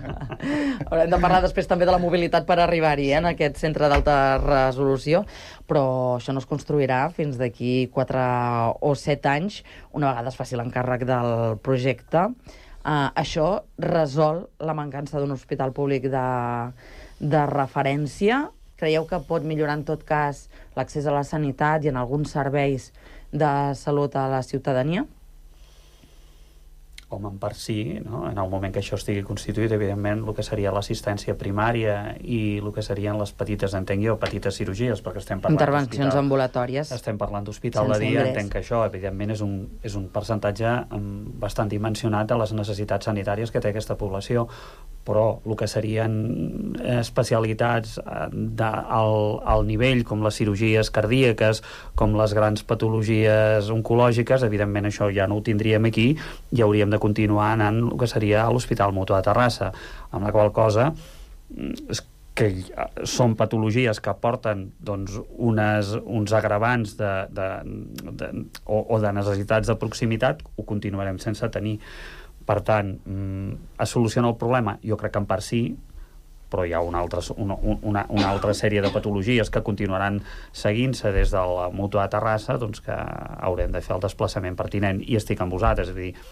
Speaker 4: Haurem de parlar després també de la mobilitat per arribar-hi, eh, en aquest centre d'alta resolució, però això no es construirà fins d'aquí quatre o set anys, una vegada es faci l'encàrrec del projecte. Uh, això resol la mancança d'un hospital públic de, de referència. Creieu que pot millorar, en tot cas, l'accés a la sanitat i en alguns serveis de salut a la ciutadania?
Speaker 11: Home, en part sí, no? En el moment que això estigui constituït, evidentment, el que seria l'assistència primària i el que serien les petites, entenc jo, petites cirurgies, perquè estem parlant
Speaker 4: Intervencions
Speaker 11: d'hospital.
Speaker 4: ambulatòries.
Speaker 11: Estem parlant d'hospital de
Speaker 4: Sense
Speaker 11: dia,
Speaker 4: ingrés.
Speaker 11: entenc que això, evidentment, és un, és un percentatge um, bastant dimensionat de les necessitats sanitàries que té aquesta població, però el que serien especialitats eh, de, al, al nivell, com les cirurgies cardíaques, com les grans patologies oncològiques, evidentment això ja no ho tindríem aquí i hauríem de continuar anant el que seria a l'Hospital Mutu de Terrassa, amb la qual cosa és que són patologies que porten doncs, unes, uns agravants de, de, de, o, o de necessitats de proximitat, ho continuarem sense tenir. Per tant, es soluciona el problema? Jo crec que en part sí, però hi ha una altra, una, una, una altra sèrie de patologies que continuaran seguint-se des de la Mútua de Terrassa, doncs que haurem de fer el desplaçament pertinent, i estic amb vosaltres, és a dir,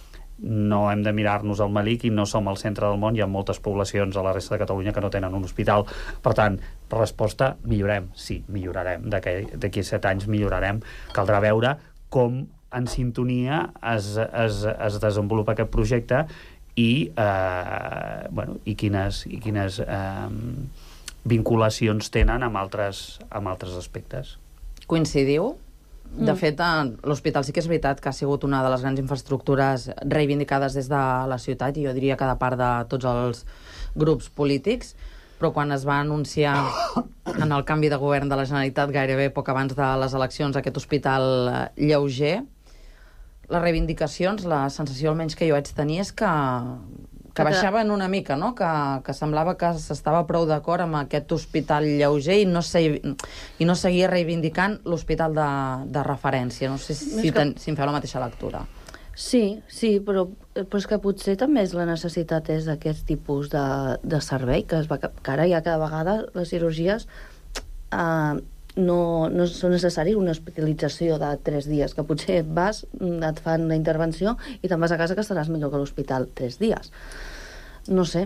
Speaker 11: no hem de mirar-nos al malic i no som al centre del món, hi ha moltes poblacions a la resta de Catalunya que no tenen un hospital. Per tant, resposta, millorem, sí, millorarem, d'aquí set anys millorarem, caldrà veure com en sintonia es, es, es desenvolupa aquest projecte i, eh, bueno, i quines, i quines eh, vinculacions tenen amb altres, amb altres aspectes.
Speaker 4: Coincidiu? De fet, l'hospital sí que és veritat que ha sigut una de les grans infraestructures reivindicades des de la ciutat, i jo diria que de part de tots els grups polítics, però quan es va anunciar en el canvi de govern de la Generalitat, gairebé poc abans de les eleccions, aquest hospital lleuger, les reivindicacions, la sensació almenys que jo vaig tenir és que, que baixaven una mica, no? Que, que semblava que s'estava prou d'acord amb aquest hospital lleuger i no, se, i no seguia reivindicant l'hospital de, de referència. No sé si, si, ten, si em feu la mateixa lectura.
Speaker 9: Sí, sí, però, però és que potser també és la necessitat és d'aquest tipus de, de servei, que, es va, que ara ja cada vegada les cirurgies eh, no, no són necessaris una hospitalització de tres dies, que potser vas, et fan la intervenció i te'n vas a casa que estaràs millor que a l'hospital tres dies. No sé.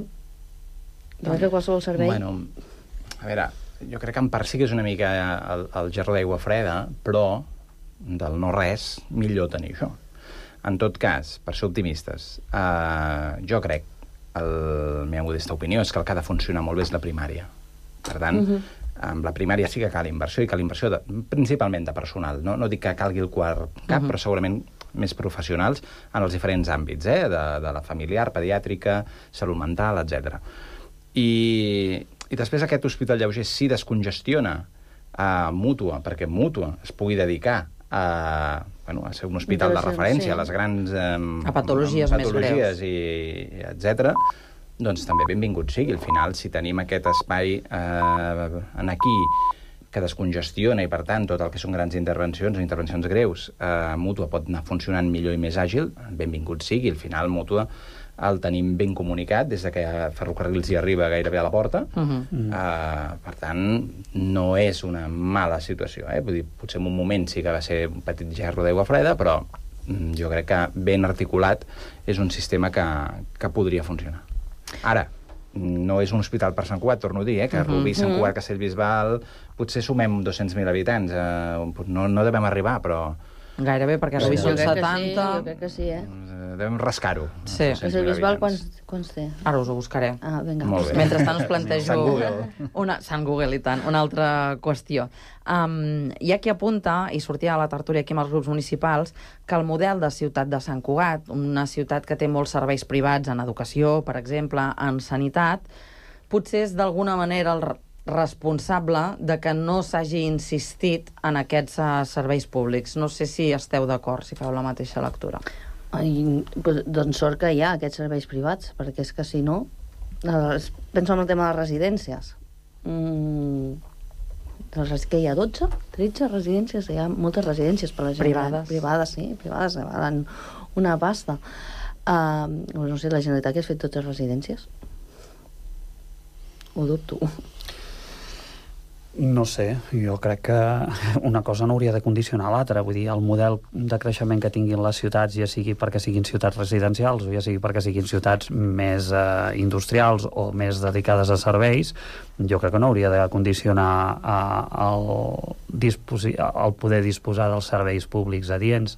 Speaker 9: Jo crec que qualsevol servei...
Speaker 10: Bueno, a veure, jo crec que en part sí que és una mica el, el gerro d'aigua freda, però del no res, millor tenir això. En tot cas, per ser optimistes, eh, jo crec, el, la meva modesta opinió és que el que ha de funcionar molt bé és la primària. Per tant, uh-huh. amb la primària sí que cal inversió, i cal inversió de, principalment de personal. No, no dic que calgui el quart cap, uh-huh. però segurament més professionals en els diferents àmbits, eh? de, de la familiar, pediàtrica, salut mental, etcètera. I, I després aquest hospital lleuger sí descongestiona a Mútua, perquè Mútua es pugui dedicar a, bueno, a ser un hospital de referència, sí, a les grans eh,
Speaker 4: a patologies,
Speaker 10: patologies
Speaker 4: més greus,
Speaker 10: i etcètera, doncs també benvingut sigui. Al final, si tenim aquest espai eh, en aquí que descongestiona i, per tant, tot el que són grans intervencions o intervencions greus, eh, Mútua pot anar funcionant millor i més àgil, benvingut sigui. Al final, Mútua el tenim ben comunicat des de que Ferrocarrils hi arriba gairebé a la porta. Uh-huh. eh, per tant, no és una mala situació. Eh? Vull dir, potser en un moment sí que va ser un petit gerro d'aigua freda, però jo crec que ben articulat és un sistema que, que podria funcionar. Ara, no és un hospital per Sant Cugat, torno a dir, eh? que uh-huh. Rubí, Sant Cugat, Castellbisbal, potser sumem dos-cents mil habitants. Eh, no, no devem arribar, però...
Speaker 4: Gairebé, perquè Rubí són setanta...
Speaker 9: Jo crec que sí, eh?
Speaker 10: Devem rascar-ho.
Speaker 4: Sí.
Speaker 9: Castellbisbal quants, quants té?
Speaker 4: Ara us ho buscaré.
Speaker 9: Ah, vinga.
Speaker 4: Mentrestant us plantejo...
Speaker 10: Sant Google.
Speaker 4: Una, Sant Google, i tant. Una altra qüestió. Um, hi ha qui apunta, i sortia a la tertúlia aquí amb els grups municipals, que el model de ciutat de Sant Cugat, una ciutat que té molts serveis privats en educació, per exemple, en sanitat, potser és d'alguna manera el responsable de que no s'hagi insistit en aquests uh, serveis públics. No sé si esteu d'acord, si feu la mateixa lectura.
Speaker 9: Ai, doncs sort que hi ha aquests serveis privats, perquè és que si no... Penso en el tema de les residències. Mm, que hi ha dotze, tretze residències, hi ha moltes residències per la gent.
Speaker 4: Privades.
Speaker 9: Privades, sí, privades, que valen una pasta. Uh, no sé, la Generalitat que has fet totes les residències? Ho dubto.
Speaker 11: No sé, jo crec que una cosa no hauria de condicionar l'altra. Vull dir, el model de creixement que tinguin les ciutats, ja sigui perquè siguin ciutats residencials o ja sigui perquè siguin ciutats més eh, industrials o més dedicades a serveis, jo crec que no hauria de condicionar eh, el, disposi el poder disposar dels serveis públics adients.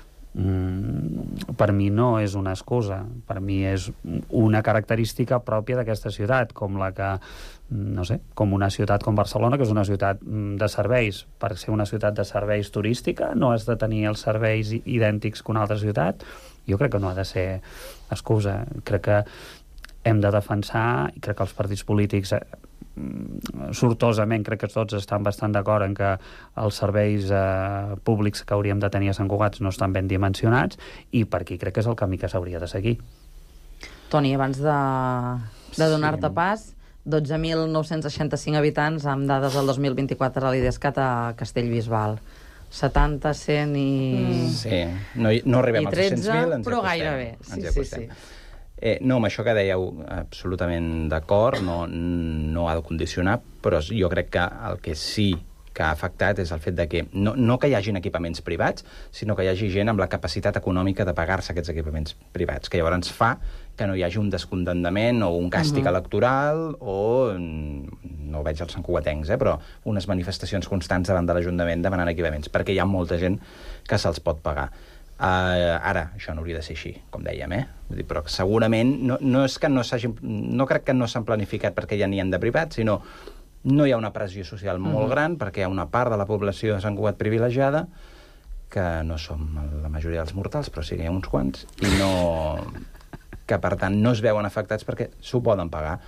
Speaker 11: Mm, per mi no és una excusa, per mi és una característica pròpia d'aquesta ciutat, com la que, no sé, com una ciutat com Barcelona, que és una ciutat de serveis. Per ser una ciutat de serveis turística no has de tenir els serveis idèntics que una altra ciutat. Jo crec que no ha de ser excusa. Crec que hem de defensar, i crec que els partits polítics sortosament crec que tots estan bastant d'acord en que els serveis eh, públics que hauríem de tenir a Sant Cugat no estan ben dimensionats, i per aquí crec que és el camí que s'hauria de seguir.
Speaker 4: Toni, abans de, de donar-te pas, dotze mil nou-cents seixanta-cinc habitants amb dades del dos mil vint-i-quatre a l'IDESCAT a Castellbisbal. setanta, cent i...
Speaker 10: Mm. Sí, no, no arribem als dos-cents mil, ens
Speaker 4: però
Speaker 10: acostem,
Speaker 4: gairebé. Sí,
Speaker 10: ens
Speaker 4: sí, sí.
Speaker 10: Eh, no, amb això que dèieu absolutament d'acord, no, no ha de condicionar, però jo crec que el que sí que ha afectat és el fet de que no, no que hi hagin equipaments privats, sinó que hi hagi gent amb la capacitat econòmica de pagar-se aquests equipaments privats, que llavors fa que no hi hagi un descontentament o un càstig uh-huh. electoral o, no ho veig als santcugatencs, eh, però unes manifestacions constants davant de l'Ajuntament demanant equipaments, perquè hi ha molta gent que se'ls pot pagar. Uh, ara, això no hauria de ser així, com dèiem, eh? Vull dir, però segurament no, no és que no s'hagin... No crec que no s'han planificat perquè ja n'hi ha de privats, sinó no hi ha una pressió social molt mm-hmm. gran perquè hi ha una part de la població de Sant Cugat privilegiada que no som la majoria dels mortals, però sí que hi ha uns quants, i no... que, per tant, no es veuen afectats perquè s'ho poden pagar.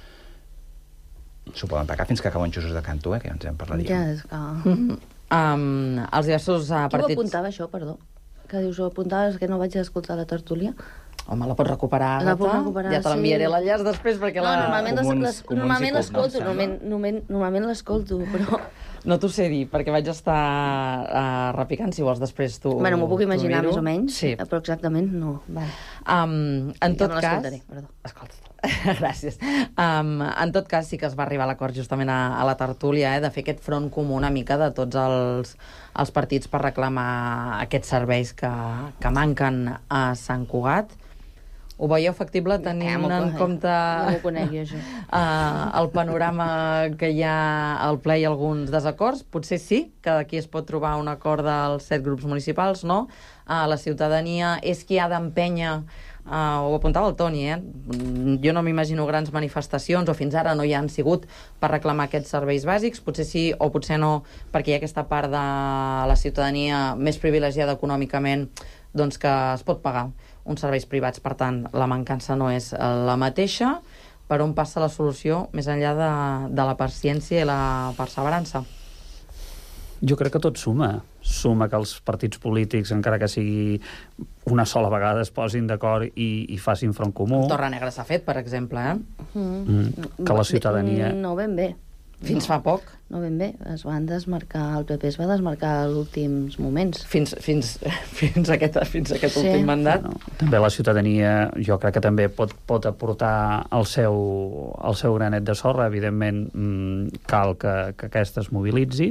Speaker 10: S'ho poden pagar fins que acaben xussos de canto, eh? Que ja ens en parlaríem.
Speaker 9: Ja, és que...
Speaker 4: Mm-hmm. um, els diversos uh, partits...
Speaker 9: Qui ho apuntava, això, perdó? Que dius, ho apuntaves, que no vaig escoltar la tertúlia.
Speaker 4: Home, la pots recuperar,
Speaker 9: la
Speaker 4: Agata?
Speaker 9: Puc recuperar,
Speaker 4: ja te l'enviaré
Speaker 9: sí.
Speaker 4: l'enllaç després, perquè
Speaker 9: no,
Speaker 4: la...
Speaker 9: Normalment,
Speaker 10: comuns,
Speaker 9: les,
Speaker 10: comuns
Speaker 9: normalment
Speaker 10: cup,
Speaker 9: l'escolto,
Speaker 10: no,
Speaker 9: normalment, normalment, normalment l'escolto, però...
Speaker 4: No t'ho sé dir, perquè vaig estar uh, repicant, si vols, després tu...
Speaker 9: Bueno, m'ho puc imaginar més o menys,
Speaker 4: sí.
Speaker 9: Però exactament no. Vale.
Speaker 4: Um, en
Speaker 9: ja
Speaker 4: tot cas...
Speaker 9: Perdó.
Speaker 4: Escolta, gràcies. Um, en tot cas, sí que es va arribar a l'acord justament a, a la tertúlia, eh, de fer aquest front comú una mica de tots els, els partits per reclamar aquests serveis que, que manquen a Sant Cugat. Ho veieu factible tenint ja, en compte
Speaker 9: no ho conec, jo, això.
Speaker 4: uh, el panorama que hi ha al ple i alguns desacords? Potser sí, que aquí es pot trobar un acord dels set grups municipals, no? Uh, la ciutadania és qui ha d'empènyer, uh, ho apuntava el Toni, eh? Jo no m'imagino grans manifestacions, o fins ara no hi han sigut per reclamar aquests serveis bàsics, potser sí o potser no, perquè hi ha aquesta part de la ciutadania més privilegiada econòmicament, doncs que es pot pagar uns serveis privats, per tant, la mancança no és la mateixa, per on passa la solució més enllà de, de la paciència i la perseverança?
Speaker 11: Jo crec que tot suma. Suma que els partits polítics, encara que sigui una sola vegada, es posin d'acord i, i facin front comú.
Speaker 4: Torrenegra s'ha fet, per exemple, eh?
Speaker 11: Mm. Mm. Que la ciutadania...
Speaker 9: No ben bé.
Speaker 4: Fins
Speaker 9: no,
Speaker 4: fa poc?
Speaker 9: No ben bé. Es van desmarcar, el P P es va desmarcar als últims moments.
Speaker 4: Fins, fins, fins aquest, fins aquest
Speaker 9: sí.
Speaker 4: últim mandat?
Speaker 11: No, també la ciutadania, jo crec que també pot, pot aportar el seu, el seu granet de sorra. Evidentment, mmm, cal que, que aquesta es mobilitzi,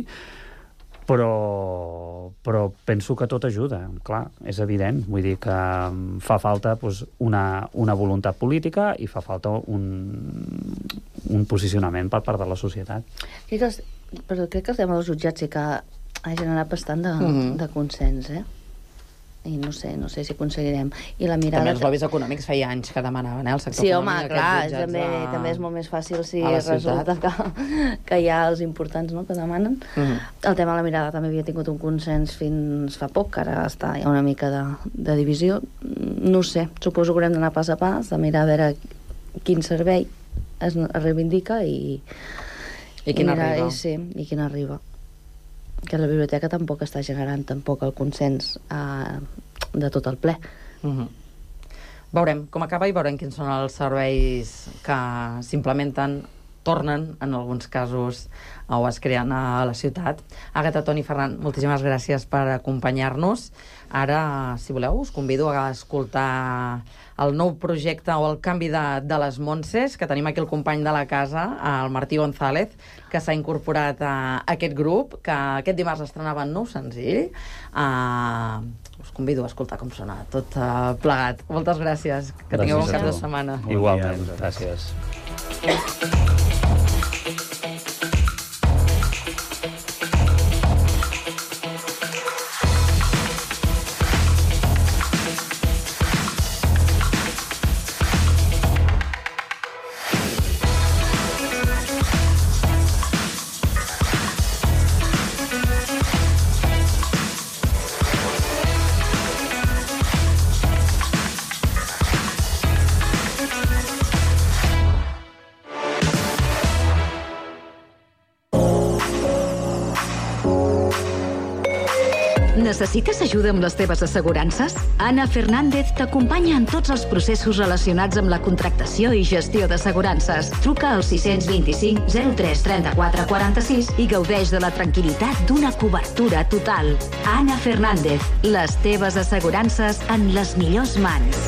Speaker 11: però, però penso que tot ajuda, clar, és evident. Vull dir que fa falta doncs, una, una voluntat política i fa falta un, un posicionament per part de la societat.
Speaker 9: Crec que, els, però crec que el tema dels jutjats sí que ha generat bastant de, mm-hmm. de consens, eh? I no sé, no sé si aconseguirem. I la mirada...
Speaker 4: També els lobbies econòmics feia anys que demanaven, eh, el sector
Speaker 9: sí,
Speaker 4: econòmic.
Speaker 9: Sí, home, clar, també,
Speaker 4: a...
Speaker 9: també és molt més fàcil si resulta que, que hi ha els importants, no?, que demanen. Mm-hmm. El tema de la mirada també havia tingut un consens fins fa poc, ara està, hi ha una mica de, de divisió. No sé, suposo que haurem d'anar pas a pas, de mirar a veure quin servei es, es reivindica i...
Speaker 4: I quin
Speaker 9: mirar,
Speaker 4: arriba.
Speaker 9: I, sí, i quin arriba. Que la biblioteca tampoc està generant tampoc el consens eh, de tot el ple.
Speaker 4: Mm-hmm. Veurem com acaba i veurem quins són els serveis que s'implementen, tornen, en alguns casos, o es creen a la ciutat. Àgata, Toni, Ferran, moltíssimes gràcies per acompanyar-nos. Ara, si voleu, us convido a escoltar el nou projecte o el canvi de, de les Montses, que tenim aquí el company de la casa, el Martí González, que s'ha incorporat a aquest grup, que aquest dimarts estrenava un nou senzill. Uh, us convido a escoltar com sona tot uh, plegat. Moltes gràcies. Que gràcies tingueu un cap de setmana.
Speaker 11: Igualment, gràcies.
Speaker 8: Necessites ajuda amb les teves assegurances? Ana Fernández t'acompanya en tots els processos relacionats amb la contractació i gestió d'assegurances. Truca al sis dos cinc zero tres tres quatre quatre sis i gaudeix de la tranquil·litat d'una cobertura total. Ana Fernández, les teves assegurances en les millors mans.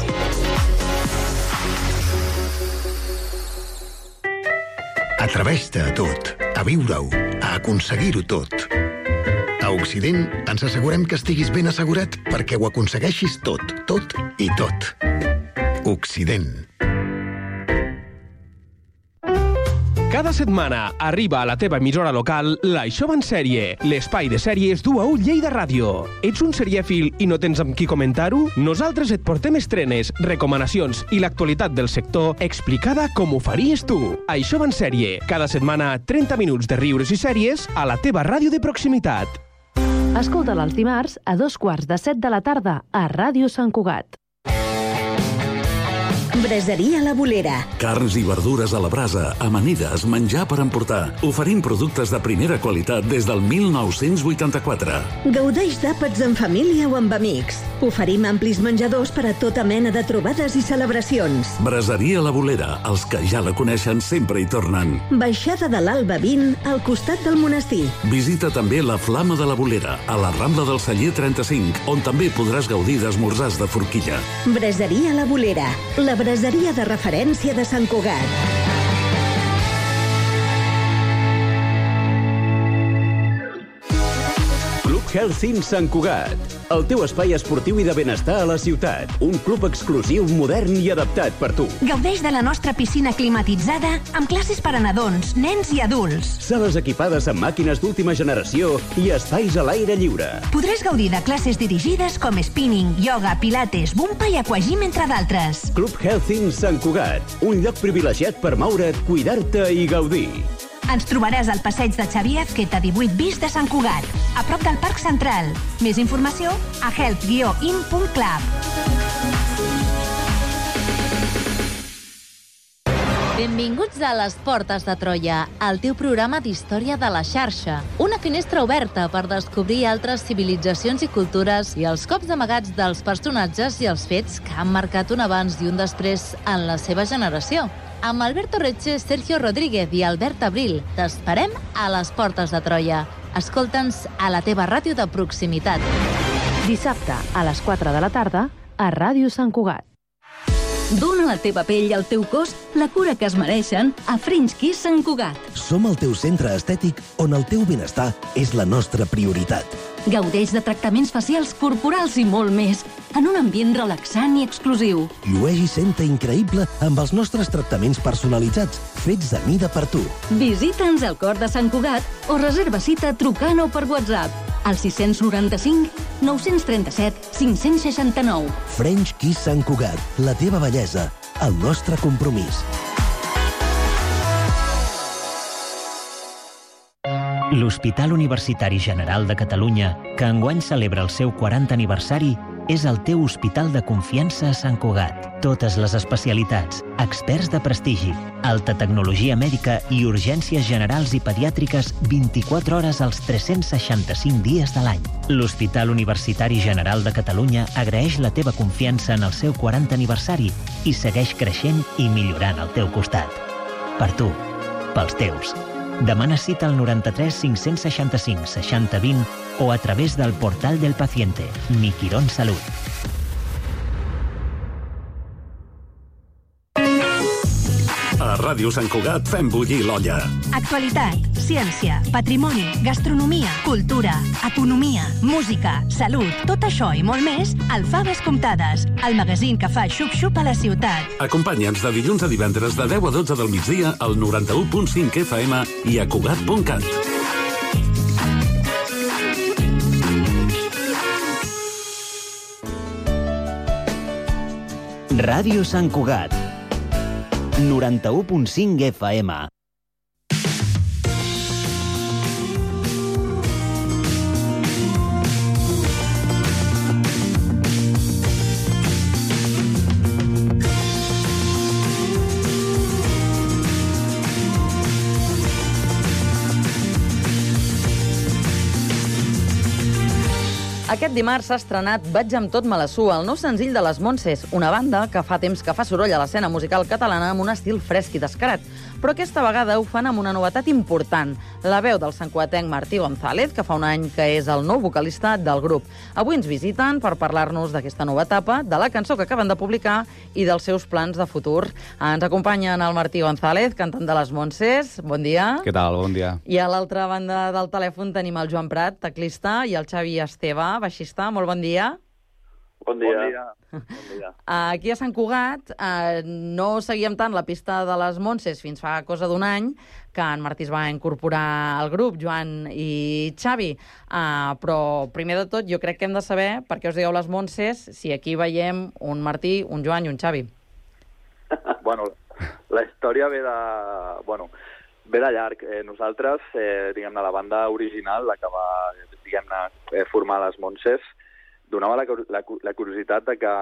Speaker 12: Atreveix-te a tot, a viure-ho, a aconseguir-ho tot. A Occident ens assegurem que estiguis ben assegurat perquè ho aconsegueixis tot, tot i tot. Occident.
Speaker 13: Cada setmana arriba a la teva emissora local l'Això va en sèrie, l'espai de sèries d'u a u Lleida Ràdio. Ets un serièfil i no tens amb qui comentar-ho? Nosaltres et portem estrenes, recomanacions i l'actualitat del sector explicada com ho faries tu. Això va en sèrie, cada setmana trenta minuts de riures i sèries a la teva ràdio de proximitat.
Speaker 7: Escolta-la els dimarts a dos quarts de set de la tarda a Ràdio Sant Cugat.
Speaker 14: Braseria La Bolera.
Speaker 1: Carns i verdures a la brasa, amanides, menjar per emportar. Oferim productes de primera qualitat des del mil nou-cents vuitanta-quatre.
Speaker 14: Gaudeix d'àpats en família o amb amics. Oferim amplis menjadors per a tota mena de trobades i celebracions.
Speaker 1: Braseria La Bolera. Els que ja la coneixen sempre hi tornen.
Speaker 14: Baixada de l'Alba vint, al costat del monestir.
Speaker 1: Visita també la Flama de la Bolera, a la Rambla del Celler trenta-cinc, on també podràs gaudir d'esmorzars de forquilla.
Speaker 14: Braseria La Bolera. La braseria de referència de Sant Cugat.
Speaker 15: Club Health Sant Cugat, el teu espai esportiu i de benestar a la ciutat. Un club exclusiu, modern i adaptat per tu.
Speaker 6: Gaudeix de la nostra piscina climatitzada amb classes per a nadons, nens i adults.
Speaker 15: Sales equipades amb màquines d'última generació i espais a l'aire lliure.
Speaker 6: Podràs gaudir de classes dirigides com spinning, yoga, pilates, bumpa i aquagym, entre d'altres.
Speaker 15: Club Health Sant Cugat, un lloc privilegiat per moure't, cuidar-te i gaudir.
Speaker 6: Ens trobaràs al passeig de Xavier Azqueta divuit bis de Sant Cugat, a prop del Parc Central. Més informació a health guió in punt club.
Speaker 16: Benvinguts a Les Portes de Troia, el teu programa d'història de la xarxa. Una finestra oberta per descobrir altres civilitzacions i cultures i els cops amagats dels personatges i els fets que han marcat un abans i un després en la seva generació. Amb Alberto Reche, Sergio Rodríguez i Albert Abril, t'esperem a Les Portes de Troia. Escolta'ns a la teva ràdio de proximitat.
Speaker 7: Dissabte, a les quatre de la tarda, a Ràdio Sant Cugat.
Speaker 8: Dóna a la teva pell i al teu cos la cura que es mereixen a French Kiss Sant Cugat.
Speaker 17: Som el teu centre estètic on el teu benestar és la nostra prioritat.
Speaker 8: Gaudeix de tractaments facials, corporals i molt més, en un ambient relaxant i exclusiu.
Speaker 17: Llueix i senta increïble amb els nostres tractaments personalitzats, fets a mida per tu.
Speaker 8: Visita'ns al cor de Sant Cugat o reserva cita trucant o per WhatsApp al sis nou cinc, nou tres set, cinc sis nou.
Speaker 17: French Kiss Sant Cugat, la teva bellesa, el nostre compromís.
Speaker 18: L'Hospital Universitari General de Catalunya, que enguany celebra el seu quaranta aniversari, és el teu hospital de confiança a Sant Cugat. Totes les especialitats, experts de prestigi, alta tecnologia mèdica i urgències generals i pediàtriques vint-i-quatre hores als tres-cents seixanta-cinc dies de l'any. L'Hospital Universitari General de Catalunya agraeix la teva confiança en el seu quaranta aniversari i segueix creixent i millorant al teu costat. Per tu, pels teus. Demana cita al noranta-tres cinc-cents seixanta-cinc seixanta vint o a través del portal del paciente, Mi Quirón Salut.
Speaker 1: A Ràdio Sant Cugat fem bullir l'olla.
Speaker 6: Actualitat, ciència, patrimoni, gastronomia, cultura, economia, música, salut, tot això i molt més al Faves Comptades, el magazín que fa xup-xup a la ciutat.
Speaker 1: Acompanya'ns de dilluns a divendres de deu a dotze del migdia al noranta-u punt cinc F M i a Cugat punt cat.
Speaker 3: Ràdio Sant Cugat, noranta-u punt cinc F M.
Speaker 4: Aquest dimarts s'ha estrenat Vaig amb tot me la sua, el nou senzill de les Montses, una banda que fa temps que fa soroll a l'escena musical catalana amb un estil fresc i descarat. Però aquesta vegada ho fan amb una novetat important, la veu del santcugatenc Martí González, que fa un any que és el nou vocalista del grup. Avui ens visiten per parlar-nos d'aquesta nova etapa, de la cançó que acaben de publicar i dels seus plans de futur. Ens acompanyen el Martí González, cantant de les Montses. Bon dia.
Speaker 19: Què tal? Bon dia.
Speaker 4: I a l'altra banda del telèfon tenim el Joan Prat, teclista, i el Xavi Esteve, baixista. Molt bon dia.
Speaker 20: Bon dia. Bon dia. Bon dia.
Speaker 4: Aquí a Sant Cugat eh, no seguíem tant la pista de les Montses fins fa cosa d'un any, que en Martí es va incorporar al grup, Joan i Xavi. Uh, però, primer de tot, jo crec que hem de saber per què us digueu les Montses, si aquí veiem un Martí, un Joan i un Xavi.
Speaker 20: Bueno, la història ve de... Bueno, ve de llarg. Eh, nosaltres, eh, diguem-ne, la banda original, la que va, diguem-ne, eh, formar les Montses, donava la, la, la curiositat de que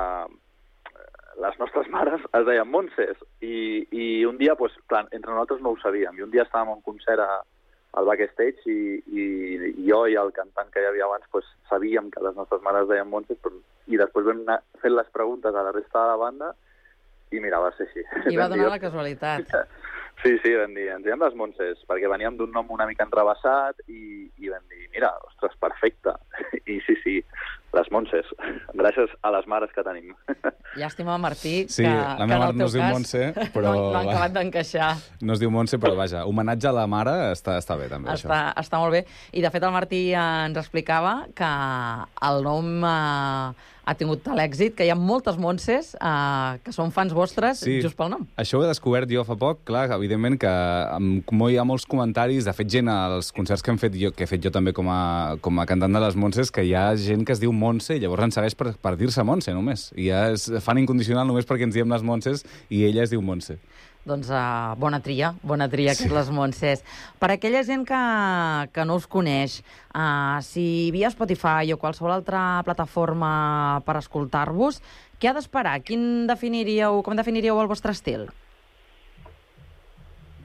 Speaker 20: les nostres mares es deien Montses. I, i un dia, pues, clar, entre nosaltres no ho sabíem. I un dia estàvem a un concert a, al backstage i, i, i jo i el cantant que hi havia abans pues, sabíem que les nostres mares es deien Montses, però, i després vam anar fent les preguntes a la resta de la banda i mira, va ser així.
Speaker 4: I va donar la casualitat.
Speaker 20: Sí, sí, vam dir, ens diem les Montses, perquè veníem d'un nom una mica enrebaçat i, i vam dir, mira, ostres, perfecte. I sí, sí, les Montses, gràcies a les mares que tenim.
Speaker 4: Llàstima, Martí,
Speaker 19: sí,
Speaker 4: que,
Speaker 19: la
Speaker 4: que
Speaker 19: meva
Speaker 4: en el
Speaker 19: mare no
Speaker 4: teu
Speaker 19: es diu
Speaker 4: cas
Speaker 19: Montse, però...
Speaker 4: no, no han acabat d'encaixar.
Speaker 19: No es diu Montse, però vaja, homenatge a la mare està, està bé, també,
Speaker 4: està, això. Està molt bé. I, de fet, el Martí ens explicava que el nom eh, ha tingut tal èxit que hi ha moltes Montses eh, que són fans vostres
Speaker 19: sí,
Speaker 4: just pel nom.
Speaker 19: Això ho he descobert jo fa poc, clar, evidentment que com hi ha molts comentaris, de fet gent als concerts que hem fet jo, que he fet jo també com a, com a cantant de les Montses, que hi ha gent que es diu Montse i llavors ens segueix per, per dir-se Montse només. I ja és fan incondicional només perquè ens diem les Montses i ella es diu Montse.
Speaker 4: Doncs uh, bona tria, bona tria, sí. Que les Montses. Per aquella gent que, que no us coneix, uh, si via Spotify o qualsevol altra plataforma per escoltar-vos, què ha d'esperar? Quin definiríeu, com definiríeu el vostre estil?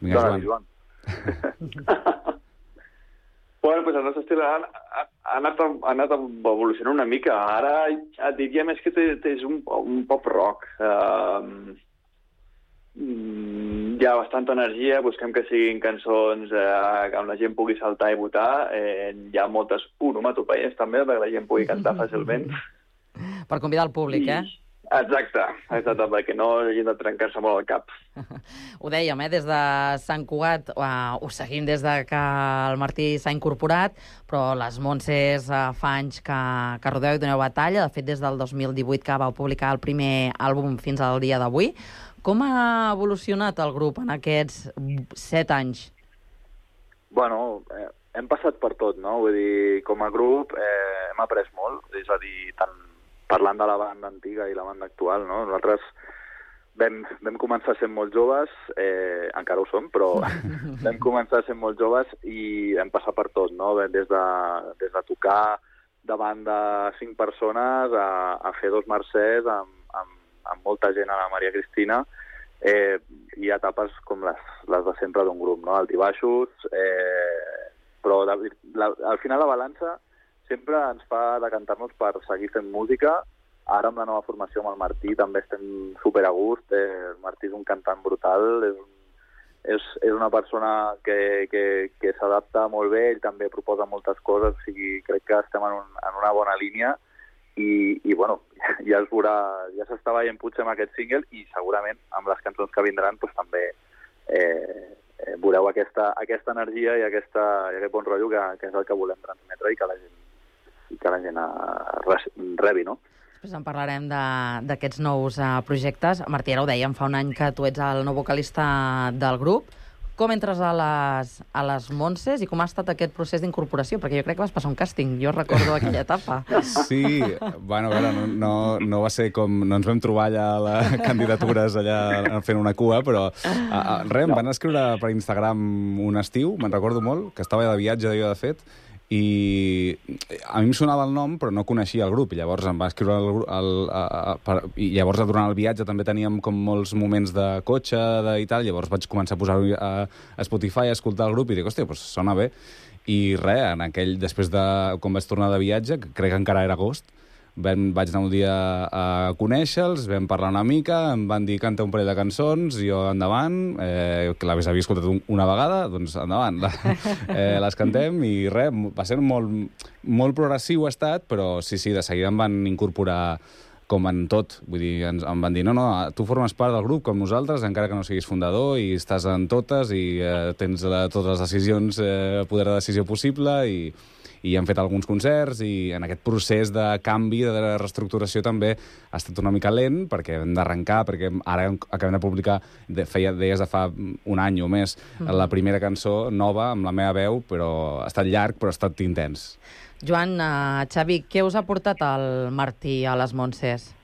Speaker 19: Vinga,
Speaker 20: Joan.
Speaker 19: Joan.
Speaker 20: Bueno, pues el nostre estil ha, ha, ha, anat, ha anat evolucionant una mica. Ara et diria més que té, té és un, un pop rock. Uh, hi ha bastanta energia, busquem que siguin cançons eh, que la gent pugui saltar i votar. Eh, hi ha moltes onomatopeies també, perquè la gent pugui cantar fàcilment.
Speaker 4: Per convidar el públic, I... eh?
Speaker 20: Exacte, exacte, perquè no hagin de trencar-se molt el cap.
Speaker 4: Ho dèiem, eh? Des de Sant Cugat, uh, ho seguim des de que el Martí s'ha incorporat, però les Montses uh, fa anys que, que rodeu i doneu batalla, de fet des del dos mil divuit que vau publicar el primer àlbum fins al dia d'avui. Com ha evolucionat el grup en aquests set anys?
Speaker 20: Bueno, eh, hem passat per tot, no? Vull dir, com a grup eh, hem après molt, és a dir, tant parlant de la banda antiga i la banda actual, no? Nosaltres vam, vam començar sent molt joves, eh, encara ho som, però vam començar sent molt joves i vam passar per tot, no? Des de, des de tocar davant de cinc persones a, a fer dos mercès amb, amb, amb molta gent a la Maria Cristina, eh, i etapes com les, les de sempre d'un grup, no? Alts i baixos, eh, però la, la, al final la balança sempre ens fa decantar-nos per seguir fent música. Ara amb la nova formació amb el Martí també estem super a gust. Eh, el Martí és un cantant brutal, és, un, és, és una persona que, que, que s'adapta molt bé, ell també proposa moltes coses, o sigui, crec que estem en, un, en una bona línia i, i bueno, ja es veurà, ja s'està veient potser amb aquest single i segurament amb les cançons que vindran doncs, també eh, eh, veureu aquesta, aquesta energia i, aquesta, i aquest bon rotllo que, que és el que volem transmetre i que la gent i que la gent rebi, no?
Speaker 4: Després en parlarem d'aquests nous uh, projectes. Martí, ara ho dèiem, fa un any que tu ets el nou vocalista del grup. Com entres a les, a les Montses i com ha estat aquest procés d'incorporació? Perquè jo crec que vas passar un càsting, jo recordo aquella etapa.
Speaker 19: Sí, bueno, a veure, no, no, no va ser com... No ens vam trobar allà a les candidatures allà fent una cua, però a, a, res, em van escriure per Instagram un estiu, me'n recordo molt, que estava de viatge, jo, de fet, i a mi em sonava el nom però no coneixia el grup i llavors em va escriure el, el, a, a, per, i llavors durant el viatge també teníem com molts moments de cotxe de, i tal, llavors vaig començar a posar-ho a, a Spotify a escoltar el grup i dic, hòstia, doncs sona bé i res, en aquell, després de quan vaig tornar de viatge, que crec que encara era agost, vam, vaig anar un dia a conèixer-los, vam parlar una mica, em van dir canta un parell de cançons, jo endavant, eh, que l'havies havia escoltat un, una vegada, doncs endavant, eh, les cantem i res, va ser molt, molt progressiu ha estat, però sí, sí, de seguida em van incorporar com en tot, vull dir, ens, em van dir no, no, tu formes part del grup com nosaltres, encara que no siguis fundador i estàs en totes i eh, tens la, totes les decisions, eh, poder de decisió possible i i hem fet alguns concerts i en aquest procés de canvi, de reestructuració també ha estat una mica lent perquè hem d'arrencar, perquè ara acabem de publicar, de, feia, deies de fa un any o més, mm. la primera cançó nova amb la meva veu, però ha estat llarg, però ha estat intens.
Speaker 4: Joan, uh, Xavi, què us ha portat el Martí a les Montses?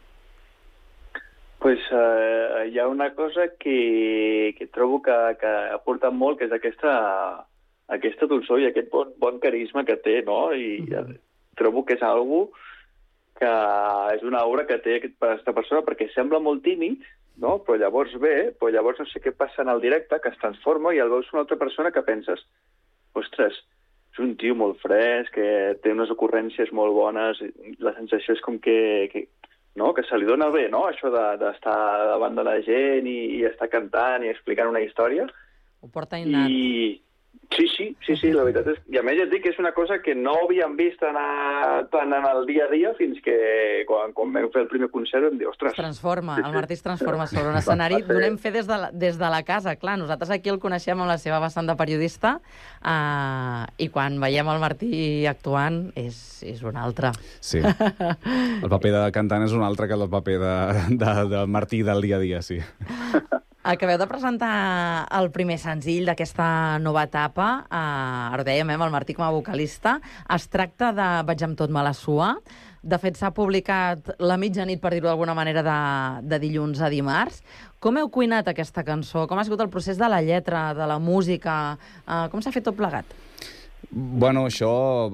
Speaker 20: Pues uh, hi ha una cosa que, que trobo que, que ha portat molt, que és aquesta... aquesta dolçor i aquest bon, bon carisma que té, no? I mm-hmm. trobo que és algo que és una obra que té aquesta persona perquè sembla molt tímid, no? Però llavors ve, però llavors no sé què passa en el directe, que es transforma i el veus una altra persona que penses, ostres, és un tio molt fresc, que té unes ocurrències molt bones, la sensació és com que, que, no? que se li dona bé, no? Això d'estar de, davant de la gent i, i estar cantant i explicant una història.
Speaker 4: Ho porta innat.
Speaker 20: I... Sí, sí, sí, sí, la veritat és... I a més ja et dic que és una cosa que no havíem vist anar tant en el dia a dia fins que quan, quan vam fer el primer concert vam dir, ostres...
Speaker 4: Es transforma, el Martí es transforma sobre un escenari. Donem fe des de, la, des de la casa, clar. Nosaltres aquí el coneixem amb la seva vessant de periodista uh, i quan veiem el Martí actuant és, és un altre.
Speaker 19: Sí, el paper de cantant és un altre que el paper de, de, de Martí del dia a dia, sí.
Speaker 4: Acabeu de presentar el primer senzill d'aquesta nova etapa, eh, ara ho dèiem, eh, amb el Martí com a vocalista. Es tracta de Vaig amb tot me la sua. De fet, s'ha publicat la mitjanit, per dir-ho d'alguna manera, de, de dilluns a dimarts. Com heu cuinat aquesta cançó? Com ha sigut el procés de la lletra, de la música? Eh, com s'ha fet tot plegat?
Speaker 19: Bueno, això,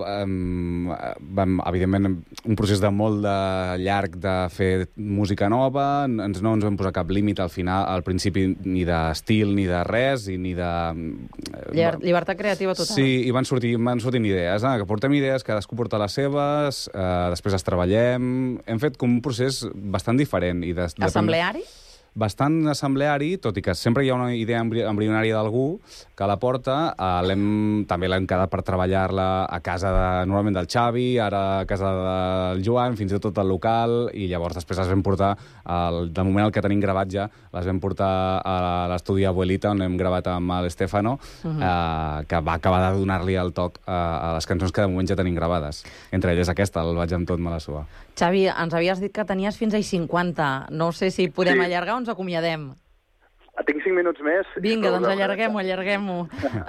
Speaker 19: um, vam, evidentment, un procés de molt de llarg de fer música nova, ens, no ens vam posar cap límit al final, al principi, ni d'estil, ni de res, i ni de...
Speaker 4: Lliber llibertat creativa total.
Speaker 19: Sí, i van sortir, van sortint idees, eh? que portem idees, cadascú porta les seves, eh, després les treballem... Hem fet com un procés bastant diferent. I de,
Speaker 4: Assembleari?
Speaker 19: Bastant assembleari, tot i que sempre hi ha una idea embrionària d'algú que la porta, eh, l'hem, també l'hem quedat per treballar-la a casa de, normalment del Xavi, ara a casa del Joan, fins i tot al local, i llavors després les vam portar, el, de moment el que tenim gravat ja, les vam portar a l'estudi Abuelita, on hem gravat amb l'Estefano, uh -huh. eh, que va acabar de donar-li el toc a, a les cançons que de moment ja tenim gravades. Entre elles aquesta, el Vaig amb tot, me la suar.
Speaker 4: Xavi, ens havies dit que tenies fins a cinquanta. No sé si podem
Speaker 20: Sí.
Speaker 4: allargar o ens acomiadem.
Speaker 20: Tinc cinc minuts més.
Speaker 4: Vinga, doncs allarguem-ho, allarguem-ho.